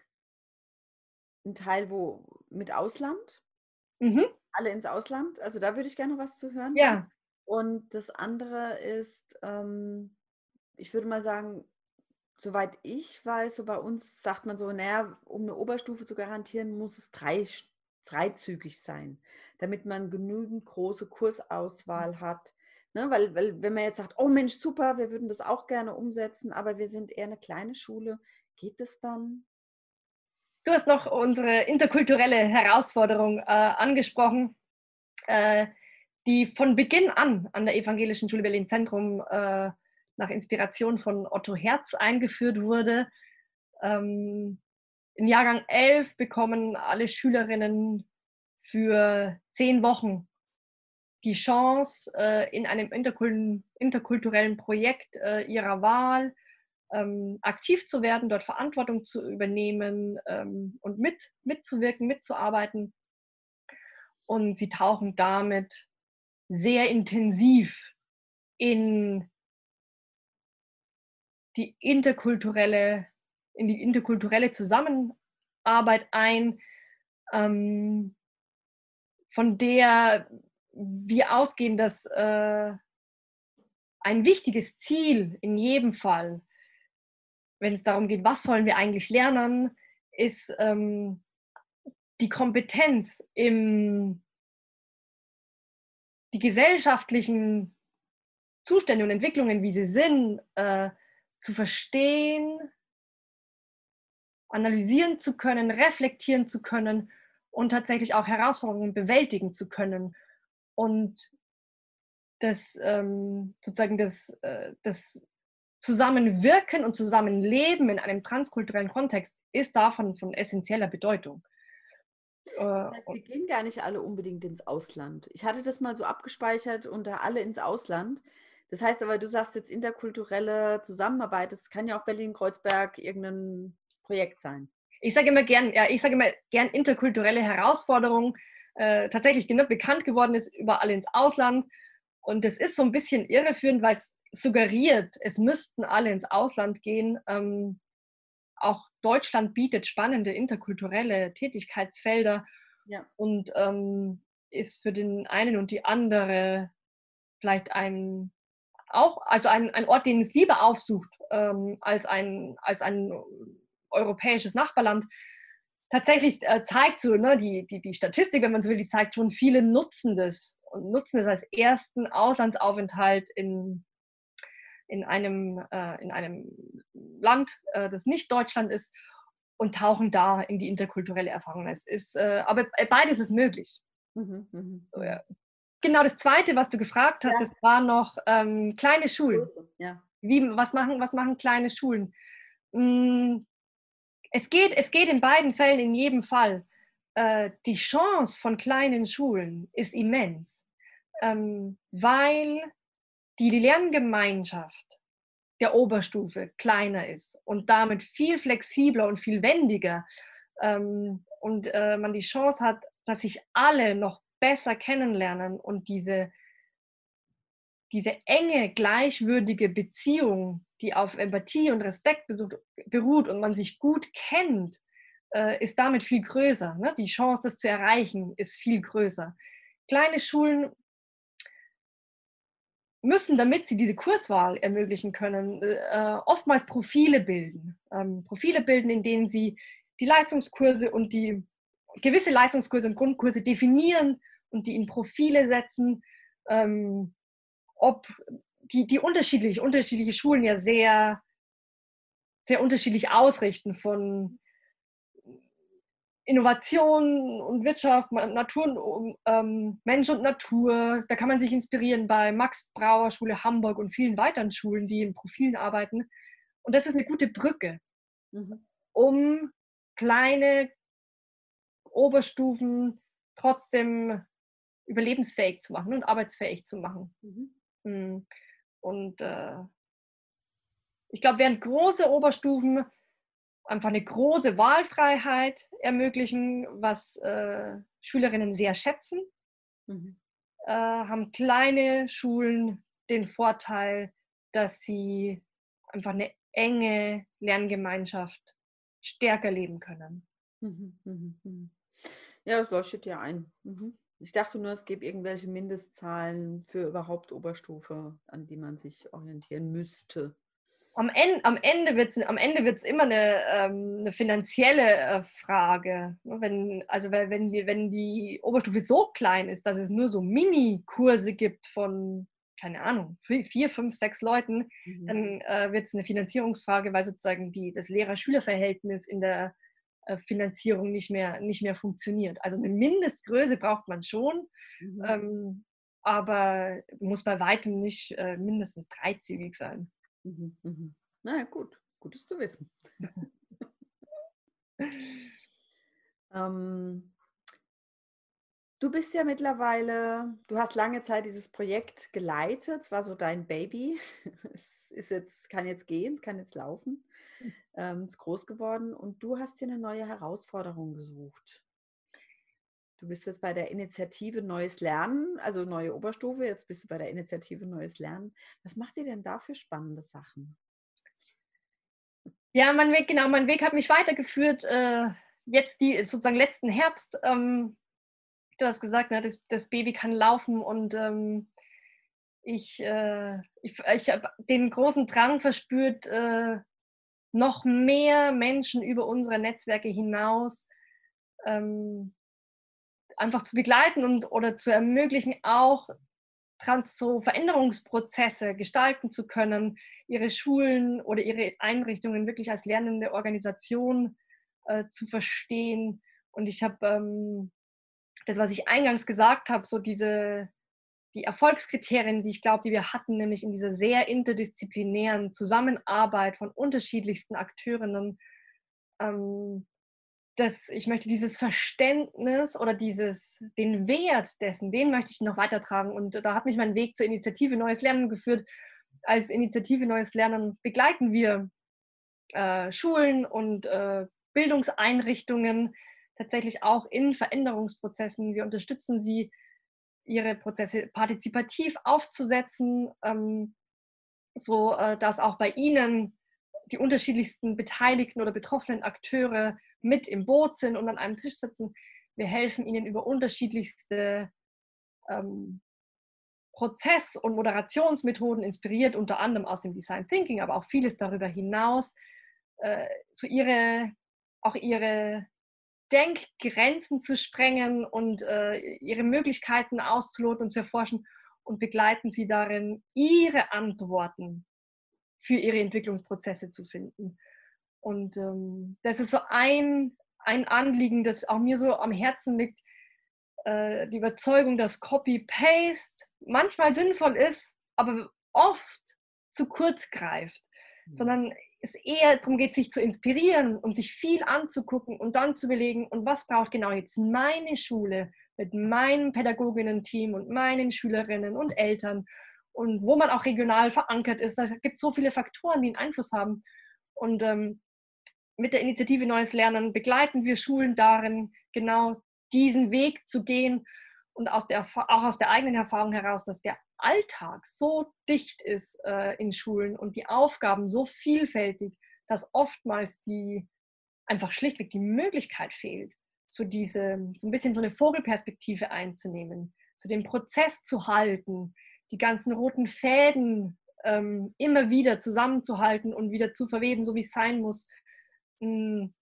einen Teil, wo mit Ausland, Mhm. alle ins Ausland. Also da würde ich gerne noch was zu hören dann. Ja. Und das andere ist, ähm, ich würde mal sagen, soweit ich weiß, so bei uns sagt man so, naja, um eine Oberstufe zu garantieren, muss es drei, dreizügig sein, damit man genügend große Kursauswahl hat, Ne, weil weil wenn man jetzt sagt: „Oh Mensch, super, wir würden das auch gerne umsetzen, aber wir sind eher eine kleine Schule“, geht das dann? Du hast noch unsere interkulturelle Herausforderung äh, angesprochen, äh, die von Beginn an an der Evangelischen Schule Berlin Zentrum äh, nach Inspiration von Otto Herz eingeführt wurde. Ähm, in Jahrgang elf bekommen alle Schülerinnen für zehn Wochen die Chance, äh, in einem interkul interkulturellen Projekt äh, ihrer Wahl ähm, aktiv zu werden, dort Verantwortung zu übernehmen ähm, und mit, mitzuwirken, mitzuarbeiten. Und sie tauchen damit sehr intensiv in die interkulturelle, in die interkulturelle Zusammenarbeit ein, ähm, von der wir ausgehen, dass äh, ein wichtiges Ziel in jedem Fall, wenn es darum geht, was sollen wir eigentlich lernen, ist ähm, die Kompetenz im die gesellschaftlichen Zustände und Entwicklungen, wie sie sind, äh, zu verstehen, analysieren zu können, reflektieren zu können und tatsächlich auch Herausforderungen bewältigen zu können. Und das ähm, sozusagen das, äh, das Zusammenwirken und Zusammenleben in einem transkulturellen Kontext ist davon von essentieller Bedeutung. Äh, Das heißt, die gehen gar nicht alle unbedingt ins Ausland. Ich hatte das mal so abgespeichert unter alle ins Ausland. Das heißt aber, du sagst jetzt interkulturelle Zusammenarbeit, das kann ja auch Berlin-Kreuzberg irgendein Projekt sein. ich sage immer gern, ja, ich sage immer gern interkulturelle Herausforderungen. Äh, tatsächlich genau, bekannt geworden ist überall ins Ausland. Und das ist so ein bisschen irreführend, weil es suggeriert, es müssten alle ins Ausland gehen. Ähm, auch Deutschland bietet spannende interkulturelle Tätigkeitsfelder Ja. und ähm, ist für den einen und die andere vielleicht ein auch, also ein, ein Ort, den es lieber aufsucht ähm, als, ein, als ein europäisches Nachbarland. Tatsächlich äh, zeigt so, ne, die, die, die Statistik, wenn man so will, die zeigt schon, viele nutzen das und nutzen es als ersten Auslandsaufenthalt in, in, einem, äh, in einem Land, äh, das nicht Deutschland ist und tauchen da in die interkulturelle Erfahrung. Es ist, äh, aber beides ist möglich. Mhm, mhm, So, mhm. ja. Genau, das Zweite, was du gefragt Ja, hattest, war noch ähm, kleine Schulen. Größe, ja. Wie, was, machen, was machen kleine Schulen? Mm, es, geht, es geht in beiden Fällen, in jedem Fall. Äh, die Chance von kleinen Schulen ist immens, ähm, weil die Lerngemeinschaft der Oberstufe kleiner ist und damit viel flexibler und viel wendiger ähm, und äh, man die Chance hat, dass sich alle noch besser kennenlernen und diese diese enge, gleichwürdige Beziehung, die auf Empathie und Respekt beruht und man sich gut kennt, äh, ist damit viel größer. Ne? Die Chance, das zu erreichen, ist viel größer. Kleine Schulen müssen, damit sie diese Kurswahl ermöglichen können, äh, oftmals Profile bilden. Ähm, Profile bilden, in denen sie die Leistungskurse und die gewisse Leistungskurse und Grundkurse definieren und die in Profile setzen. Ähm, ob die, die unterschiedlich, unterschiedliche Schulen ja sehr, sehr unterschiedlich ausrichten von Innovation und Wirtschaft, Natur, ähm, Mensch und Natur. Da kann man sich inspirieren bei Max Brauer Schule Hamburg und vielen weiteren Schulen, die in Profilen arbeiten. Und das ist eine gute Brücke, Mhm, um kleine Oberstufen trotzdem überlebensfähig zu machen und arbeitsfähig zu machen. mhm, Mm. Und äh, ich glaube, während große Oberstufen einfach eine große Wahlfreiheit ermöglichen, was äh, Schülerinnen sehr schätzen, mhm, äh, haben kleine Schulen den Vorteil, dass sie einfach eine enge Lerngemeinschaft stärker leben können. mhm, mhm, mhm. Ja, das leuchtet ja ein. Mhm. Ich dachte nur, es gäbe irgendwelche Mindestzahlen für überhaupt Oberstufe, an die man sich orientieren müsste. Am Ende, am Ende wird es am Ende wird's immer eine, ähm, eine finanzielle äh, Frage. Wenn, also weil, wenn, die, wenn die Oberstufe so klein ist, dass es nur so Mini-Kurse gibt von keine Ahnung, vier, fünf, sechs Leuten, Mhm. dann äh, wird es eine Finanzierungsfrage, weil sozusagen die, das Lehrer-Schüler-Verhältnis in der äh, Finanzierung nicht mehr, nicht mehr funktioniert. Also eine Mindestgröße braucht man schon, Mhm. ähm, aber muss bei weitem nicht äh, mindestens dreizügig sein. Mhm. Mhm. Na ja, gut. Gutes zu wissen. ähm, Du bist ja mittlerweile, du hast lange Zeit dieses Projekt geleitet, es war so dein Baby. Es ist jetzt, kann jetzt gehen, es kann jetzt laufen, ähm, ist groß geworden und du hast dir eine neue Herausforderung gesucht. Du bist jetzt bei der Initiative Neues Lernen, also neue Oberstufe, jetzt bist du bei der Initiative Neues Lernen. Was macht dir denn da für spannende Sachen? Ja, mein Weg, genau, mein Weg hat mich weitergeführt. Äh, jetzt die sozusagen letzten Herbst. Ähm, du hast gesagt, ne, das, das Baby kann laufen und ähm, ich, äh, ich, ich habe den großen Drang verspürt, äh, noch mehr Menschen über unsere Netzwerke hinaus ähm, einfach zu begleiten und oder zu ermöglichen, auch trans so Veränderungsprozesse gestalten zu können, ihre Schulen oder ihre Einrichtungen wirklich als lernende Organisation äh, zu verstehen. Und ich habe ähm, das, was ich eingangs gesagt habe, so diese die Erfolgskriterien, die ich glaube, die wir hatten, nämlich in dieser sehr interdisziplinären Zusammenarbeit von unterschiedlichsten Akteurinnen, ähm, dass ich möchte dieses Verständnis oder dieses, den Wert dessen, den möchte ich noch weitertragen. Und da hat mich mein Weg zur Initiative Neues Lernen geführt. Als Initiative Neues Lernen begleiten wir äh, Schulen und äh, Bildungseinrichtungen tatsächlich auch in Veränderungsprozessen. Wir unterstützen sie, ihre Prozesse partizipativ aufzusetzen, ähm, so äh, dass auch bei ihnen die unterschiedlichsten beteiligten oder betroffenen Akteure mit im Boot sind und an einem Tisch sitzen. Wir helfen ihnen über unterschiedlichste ähm, Prozess- und Moderationsmethoden, inspiriert unter anderem aus dem Design Thinking, aber auch vieles darüber hinaus, äh, so ihre, auch ihre Denkgrenzen zu sprengen und äh, ihre Möglichkeiten auszuloten und zu erforschen und begleiten sie darin, ihre Antworten für ihre Entwicklungsprozesse zu finden. Und ähm, das ist so ein, ein Anliegen, das auch mir so am Herzen liegt, äh, die Überzeugung, dass Copy-Paste manchmal sinnvoll ist, aber oft zu kurz greift, Mhm. sondern es eher darum geht, sich zu inspirieren und sich viel anzugucken und dann zu überlegen, und was braucht genau jetzt meine Schule mit meinem Pädagoginnen-Team und meinen Schülerinnen und Eltern und wo man auch regional verankert ist. Da gibt es so viele Faktoren, die einen Einfluss haben. Und ähm, mit der Initiative Neues Lernen begleiten wir Schulen darin, genau diesen Weg zu gehen und aus der, auch aus der eigenen Erfahrung heraus, dass der Alltag so dicht ist äh, in Schulen und die Aufgaben so vielfältig, dass oftmals die einfach schlichtweg die Möglichkeit fehlt, so diese, so ein bisschen so eine Vogelperspektive einzunehmen, so den Prozess zu halten, die ganzen roten Fäden ähm, immer wieder zusammenzuhalten und wieder zu verweben, so wie es sein muss. Die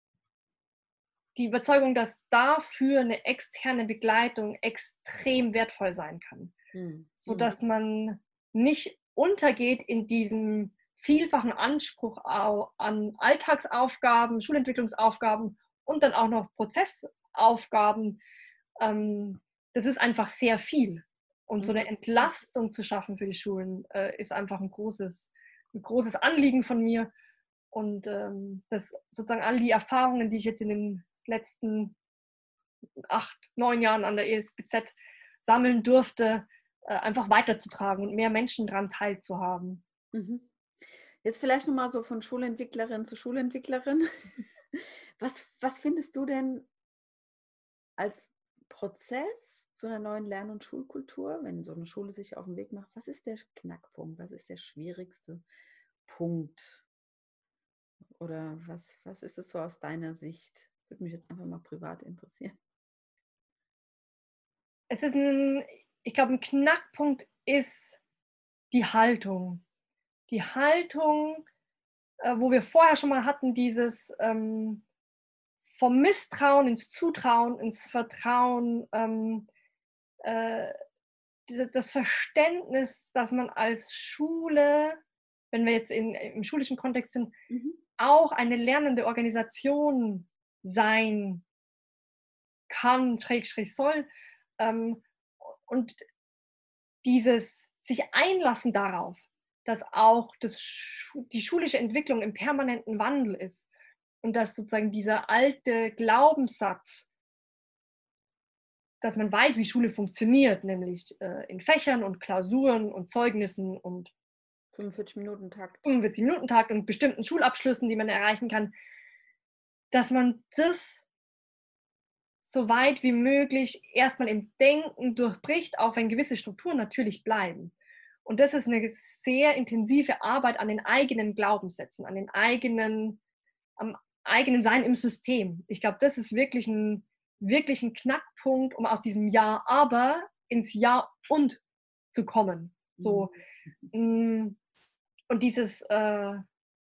Überzeugung, dass dafür eine externe Begleitung extrem wertvoll sein kann, Mhm. sodass man nicht untergeht in diesem vielfachen Anspruch an Alltagsaufgaben, Schulentwicklungsaufgaben und dann auch noch Prozessaufgaben. Das ist einfach sehr viel. Und so eine Mhm. Entlastung zu schaffen für die Schulen ist einfach ein großes, ein großes Anliegen von mir. Und ähm, das sozusagen all die Erfahrungen, die ich jetzt in den letzten acht, neun Jahren an der E S B Z sammeln durfte, äh, einfach weiterzutragen und mehr Menschen daran teilzuhaben. Mhm. Jetzt vielleicht noch mal so von Schulentwicklerin zu Schulentwicklerin. Was, was findest du denn als Prozess zu einer neuen Lern- und Schulkultur, wenn so eine Schule sich auf den Weg macht? Was ist der Knackpunkt? Was ist der schwierigste Punkt? Oder was, was ist es so aus deiner Sicht? Würde mich jetzt einfach mal privat interessieren. Es ist ein, ich glaube, ein Knackpunkt ist die Haltung. Die Haltung, äh, wo wir vorher schon mal hatten, dieses ähm, vom Misstrauen ins Zutrauen, ins Vertrauen, ähm, äh, das Verständnis, dass man als Schule, wenn wir jetzt in, im schulischen Kontext sind, mhm. auch eine lernende Organisation sein kann, Schrägstrich soll. Ähm, und dieses sich einlassen darauf, dass auch das, die schulische Entwicklung im permanenten Wandel ist und dass sozusagen dieser alte Glaubenssatz, dass man weiß, wie Schule funktioniert, nämlich äh, in Fächern und Klausuren und Zeugnissen und fünfundvierzig-Minuten-Takt. fünfundvierzig-Minuten-Takt und bestimmten Schulabschlüssen, die man erreichen kann, dass man das so weit wie möglich erstmal im Denken durchbricht, auch wenn gewisse Strukturen natürlich bleiben. Und das ist eine sehr intensive Arbeit an den eigenen Glaubenssätzen, an den eigenen, am eigenen Sein im System. Ich glaube, das ist wirklich ein, wirklich ein Knackpunkt, um aus diesem Ja, aber ins Ja und zu kommen. So, mhm. Und dieses, äh,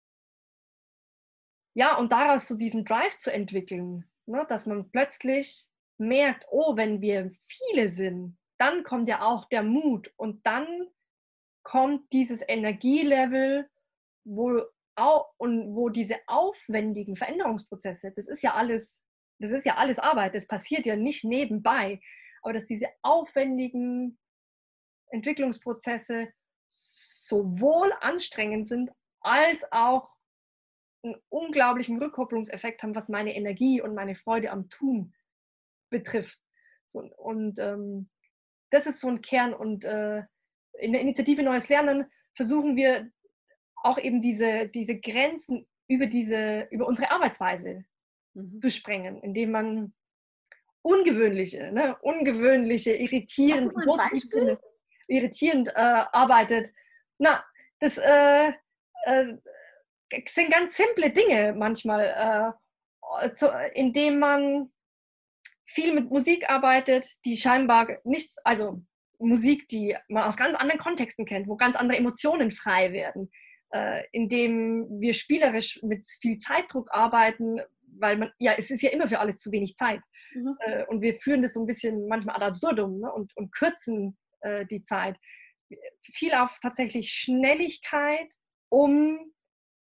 ja, und daraus so diesen Drive zu entwickeln, ne, dass man plötzlich merkt, oh, wenn wir viele sind, dann kommt ja auch der Mut und dann kommt dieses Energielevel, wo auch, und wo diese aufwendigen Veränderungsprozesse, das ist ja alles, das ist ja alles Arbeit, das passiert ja nicht nebenbei, aber dass diese aufwendigen Entwicklungsprozesse sowohl anstrengend sind, als auch einen unglaublichen Rückkopplungseffekt haben, was meine Energie und meine Freude am Tun betrifft. So, und ähm, das ist so ein Kern. Und äh, in der Initiative Neues Lernen versuchen wir auch eben diese, diese Grenzen über, diese, über unsere Arbeitsweise mhm. zu sprengen, indem man ungewöhnliche, ne, ungewöhnliche, irritierend, irritierend äh, arbeitet. Na, das äh, äh, sind ganz simple Dinge manchmal, äh, indem man viel mit Musik arbeitet, die scheinbar nichts, also Musik, die man aus ganz anderen Kontexten kennt, wo ganz andere Emotionen frei werden, äh, indem wir spielerisch mit viel Zeitdruck arbeiten, weil man, ja, es ist ja immer für alles zu wenig Zeit. Mhm. Äh, und wir führen das so ein bisschen manchmal ad absurdum, ne, und, und kürzen äh, die Zeit. Viel auf tatsächlich Schnelligkeit, um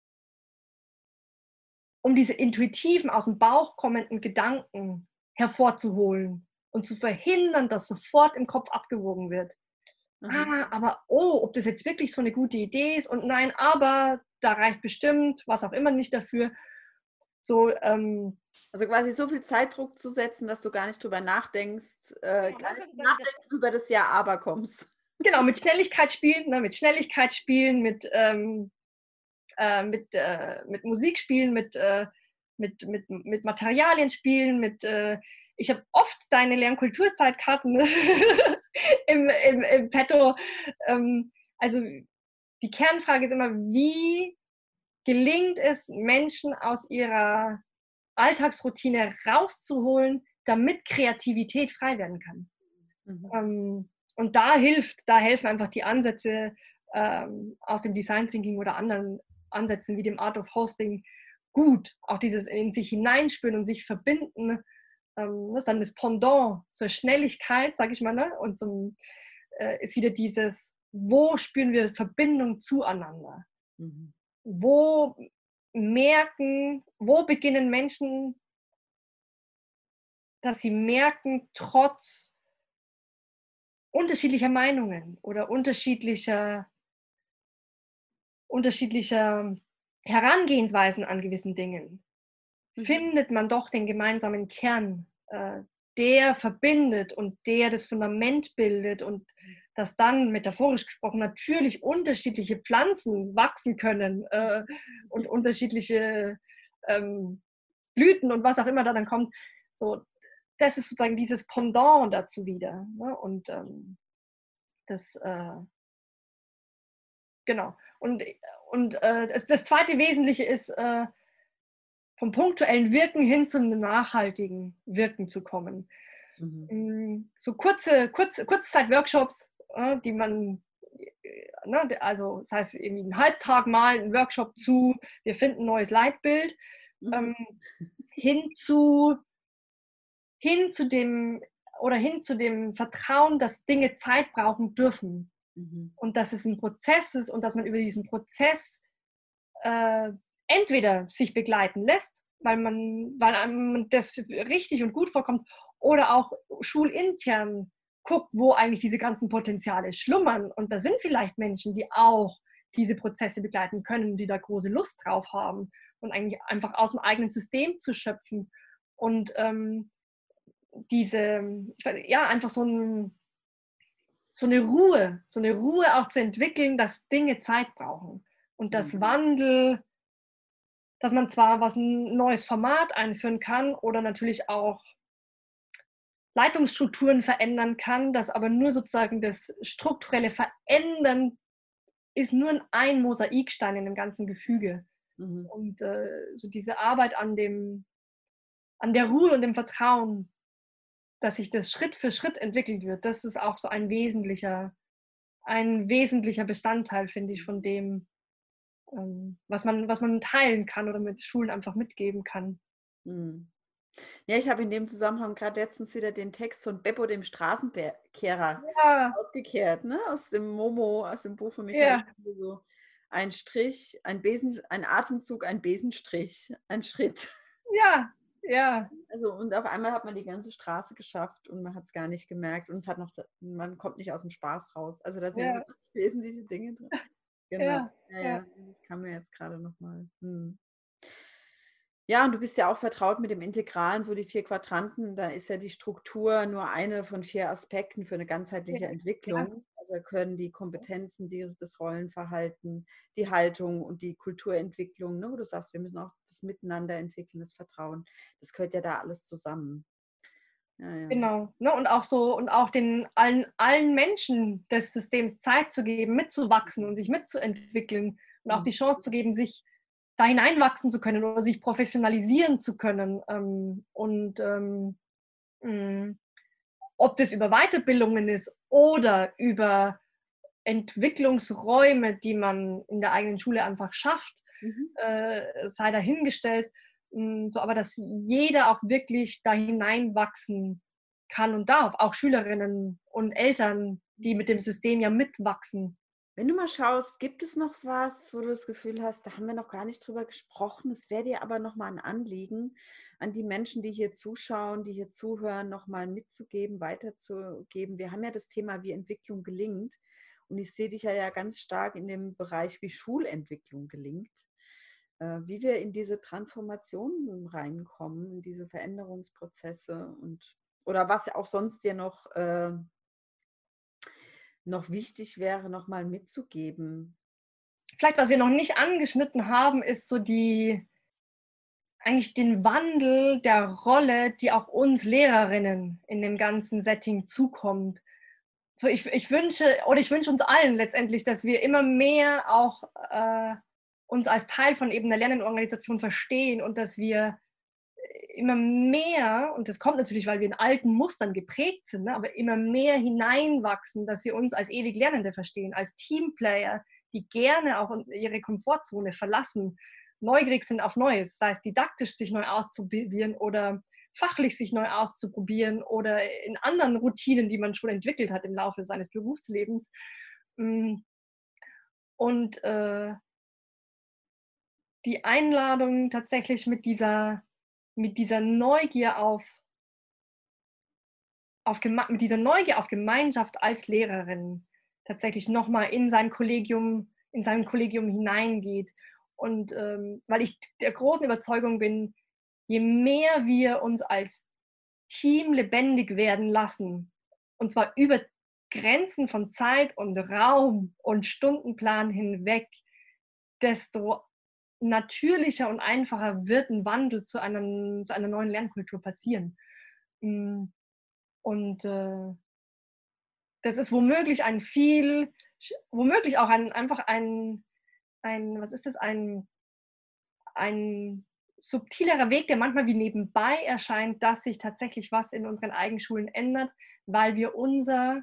um diese intuitiven, aus dem Bauch kommenden Gedanken hervorzuholen und zu verhindern, dass sofort im Kopf abgewogen wird. Mhm. Ah, aber oh, ob das jetzt wirklich so eine gute Idee ist und nein, aber da reicht bestimmt, was auch immer nicht dafür. So, ähm, also quasi so viel Zeitdruck zu setzen, dass du gar nicht drüber nachdenkst, äh, gar nicht nachdenkst, über das Ja, aber kommst. Genau, mit Schnelligkeit spielen, ne, mit Schnelligkeit spielen, mit ähm, Äh, mit, äh, mit Musik spielen, mit, äh, mit, mit, mit Materialien spielen, mit äh, ich habe oft deine Lernkulturzeitkarten im, im, im Petto. Ähm, also die Kernfrage ist immer, wie gelingt es, Menschen aus ihrer Alltagsroutine rauszuholen, damit Kreativität frei werden kann. Mhm. Ähm, und da hilft, da helfen einfach die Ansätze ähm, aus dem Design Thinking oder anderen Ansätzen wie dem Art of Hosting gut. Auch dieses in sich hineinspüren und sich verbinden, ähm, das ist dann das Pendant zur Schnelligkeit, sage ich mal, ne? Und zum, äh, ist wieder dieses, wo spüren wir Verbindung zueinander? Mhm. Wo merken, wo beginnen Menschen, dass sie merken, trotz unterschiedlicher Meinungen oder unterschiedlicher, unterschiedlicher Herangehensweisen an gewissen Dingen, mhm. findet man doch den gemeinsamen Kern, äh, der verbindet und der das Fundament bildet und dass dann, metaphorisch gesprochen, natürlich unterschiedliche Pflanzen wachsen können äh, und unterschiedliche ähm, Blüten und was auch immer da dann kommt. So, das ist sozusagen dieses Pendant dazu wieder. Ne? Und ähm, das, äh, genau. Und, und äh, das, das zweite Wesentliche ist, äh, vom punktuellen Wirken hin zum nachhaltigen Wirken zu kommen. Mhm. So kurze, kurze Kurzzeit-Workshops, äh, die man, ne, also das heißt irgendwie einen Halbtag mal einen Workshop zu, wir finden ein neues Leitbild, mhm. ähm, hin zu hin zu dem oder hin zu dem Vertrauen, dass Dinge Zeit brauchen dürfen Mhm. und dass es ein Prozess ist und dass man über diesen Prozess äh, entweder sich begleiten lässt, weil man, weil einem das richtig und gut vorkommt, oder auch schulintern guckt, wo eigentlich diese ganzen Potenziale schlummern. Und da sind vielleicht Menschen, die auch diese Prozesse begleiten können, die da große Lust drauf haben und eigentlich einfach aus dem eigenen System zu schöpfen und ähm, diese, ich weiß, ja, einfach so, ein, so eine Ruhe, so eine Ruhe auch zu entwickeln, dass Dinge Zeit brauchen und dass Mhm. Wandel, dass man zwar was ein neues Format einführen kann oder natürlich auch Leitungsstrukturen verändern kann, dass aber nur sozusagen das strukturelle Verändern ist nur ein Mosaikstein in dem ganzen Gefüge. Mhm. Und äh, so diese Arbeit an dem, an der Ruhe und dem Vertrauen, dass sich das Schritt für Schritt entwickelt wird, das ist auch so ein wesentlicher, ein wesentlicher Bestandteil, finde ich, von dem, ähm, was man, was man teilen kann oder mit Schulen einfach mitgeben kann. Mhm. Ja, ich habe in dem Zusammenhang gerade letztens wieder den Text von Beppo, dem Straßenkehrer, Ja, ausgekehrt, ne, aus dem Momo, aus dem Buch von Michael ja, Ende, so ein Strich, ein Besen ein Atemzug, ein Besenstrich, ein Schritt. ja, ja, Also, und auf einmal hat man die ganze Straße geschafft und man hat's gar nicht gemerkt und es hat noch man kommt nicht aus'm Spaß raus. Also, da sind ja so ja, ganz wesentliche Dinge drin. Genau. ja, Ja, ja, ja, das kam mir jetzt grade noch mal. Mhm. Ja, und du bist ja auch vertraut mit dem Integralen, so die vier Quadranten. Da ist ja die Struktur nur eine von vier Aspekten für 'ne ganzheitliche ja, Entwicklung. Also, da können die Kompetenzen, dieses das Rollenverhalten, die Haltung und die Kulturentwicklung, ne, wo du sagst, wir müssen auch das Miteinander entwickeln, das Vertrauen. Das gehört ja da alles zusammen. Ja, ja. genau. Ne, und auch so und auch den allen allen Menschen des Systems Zeit zu geben, mitzuwachsen und sich mitzuentwickeln und auch Mhm. die Chance zu geben, sich da hineinwachsen zu können oder sich professionalisieren zu können. Ähm, und ähm, hm, ob das über Weiterbildungen ist oder über Entwicklungsräume, die man in der eigenen Schule einfach schafft, Mhm. äh, sei dahingestellt. Hm, so, aber dass jeder auch wirklich da hineinwachsen kann und darf, auch Schülerinnen und Eltern, die mit dem System ja mitwachsen. Wenn du mal schaust, gibt es noch was, wo du das Gefühl hast, da haben wir noch gar nicht drüber gesprochen. Es wäre dir aber noch mal ein Anliegen, an die Menschen, die hier zuschauen, die hier zuhören, noch mal mitzugeben, weiterzugeben. Wir haben ja das Thema, wie Entwicklung gelingt. Und ich sehe dich ja, ja ganz stark in dem Bereich, wie Schulentwicklung gelingt. Äh, wie wir in diese Transformation reinkommen, in diese Veränderungsprozesse und oder was ja auch sonst dir noch, äh, noch wichtig wäre, noch mal mitzugeben. Vielleicht, was wir noch nicht angeschnitten haben, ist so die eigentlich den Wandel der Rolle, die auch uns Lehrerinnen in dem ganzen Setting zukommt. So, ich, ich wünsche, oder ich wünsche uns allen letztendlich, dass wir immer mehr auch äh, uns als Teil von eben einer Lernorganisation verstehen und dass wir immer mehr, und das kommt natürlich, weil wir in alten Mustern geprägt sind, ne, aber immer mehr hineinwachsen, dass wir uns als ewig Lernende verstehen, als Teamplayer, die gerne auch ihre Komfortzone verlassen, neugierig sind auf Neues, sei es didaktisch sich neu auszuprobieren oder fachlich sich neu auszuprobieren oder in anderen Routinen, die man schon entwickelt hat im Laufe seines Berufslebens. Mm, und äh, die Einladung tatsächlich mit dieser, mit dieser Neugier auf auf mit dieser Neugier auf Gemeinschaft als Lehrerin tatsächlich nochmal in sein Kollegium, in sein Kollegium hineingeht. Und ähm, weil ich der großen Überzeugung bin, je mehr wir uns als Team lebendig werden lassen, und zwar über Grenzen von Zeit und Raum und Stundenplan hinweg, desto natürlicher und einfacher wird ein Wandel zu einer, zu einer neuen Lernkultur passieren. Mm, Und äh, das ist womöglich ein viel, womöglich auch ein, einfach ein, ein, was ist das, ein, ein subtilerer Weg, der manchmal wie nebenbei erscheint, dass sich tatsächlich was in unseren Eigenschulen ändert, weil wir unser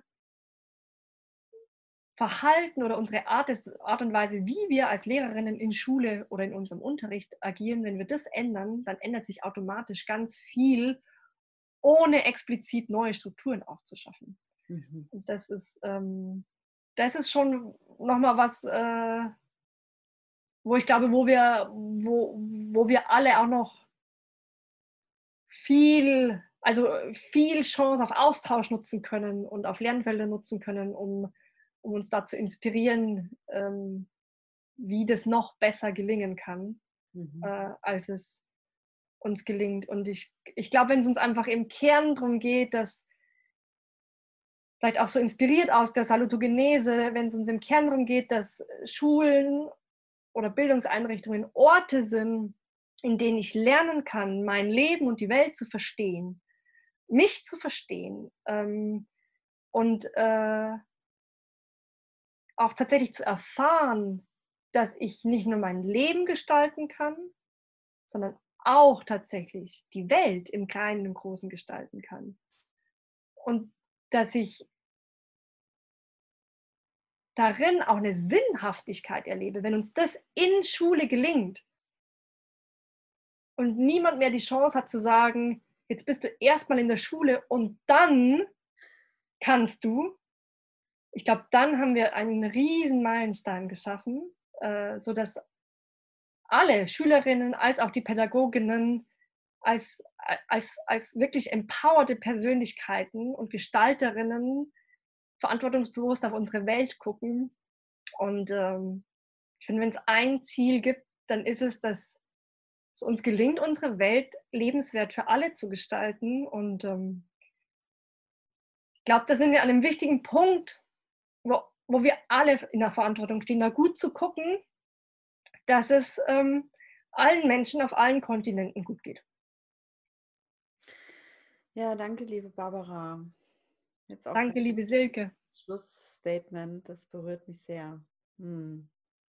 Verhalten oder unsere Art, des, Art und Weise, wie wir als Lehrerinnen in Schule oder in unserem Unterricht agieren, wenn wir das ändern, dann ändert sich automatisch ganz viel ohne explizit neue Strukturen auch zu schaffen. Mhm. Und das ist, ähm, das ist schon nochmal was, äh, wo ich glaube, wo wir, wo, wo wir alle auch noch viel, also viel Chance auf Austausch nutzen können und auf Lernfelder nutzen können, um, um uns da zu inspirieren, ähm, wie das noch besser gelingen kann, Mhm. äh, als es uns gelingt. Und ich, ich glaube, wenn es uns einfach im Kern darum geht, dass vielleicht auch so inspiriert aus der Salutogenese, wenn es uns im Kern darum geht, dass Schulen oder Bildungseinrichtungen Orte sind, in denen ich lernen kann, mein Leben und die Welt zu verstehen, mich zu verstehen, ähm, und äh, auch tatsächlich zu erfahren, dass ich nicht nur mein Leben gestalten kann, sondern auch tatsächlich die Welt im Kleinen und Großen gestalten kann. Und dass ich darin auch eine Sinnhaftigkeit erlebe, wenn uns das in Schule gelingt und niemand mehr die Chance hat zu sagen, jetzt bist du erstmal in der Schule und dann kannst du. Ich glaube, dann haben wir einen riesen Meilenstein geschaffen, äh, sodass alle Schülerinnen als auch die Pädagoginnen als, als, als wirklich empowerte Persönlichkeiten und Gestalterinnen verantwortungsbewusst auf unsere Welt gucken. Und ähm, ich finde, wenn es ein Ziel gibt, dann ist es, dass es uns gelingt, unsere Welt lebenswert für alle zu gestalten. Und ähm, ich glaube, da sind wir an einem wichtigen Punkt, wo, wo wir alle in der Verantwortung stehen, da gut zu gucken, dass es ähm, allen Menschen auf allen Kontinenten gut geht. Ja, danke, liebe Barbara. Jetzt auch Danke, liebe Silke. Schlussstatement, das berührt mich sehr. Hm.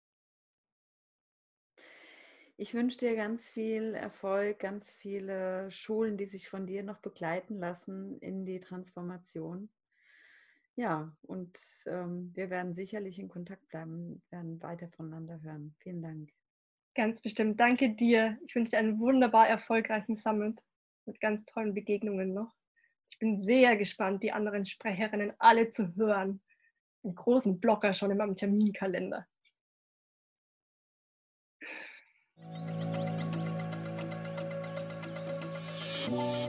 Ich wünsche dir ganz viel Erfolg, ganz viele Schulen, die sich von dir noch begleiten lassen in die Transformation. Ja, und ähm, wir werden sicherlich in Kontakt bleiben, werden weiter voneinander hören. Vielen Dank. Ganz bestimmt. Danke dir. Ich wünsche dir einen wunderbar erfolgreichen Summit mit ganz tollen Begegnungen noch. Ich bin sehr gespannt, die anderen Sprecherinnen alle zu hören. Einen großen Blocker schon in meinem Terminkalender. Thank you.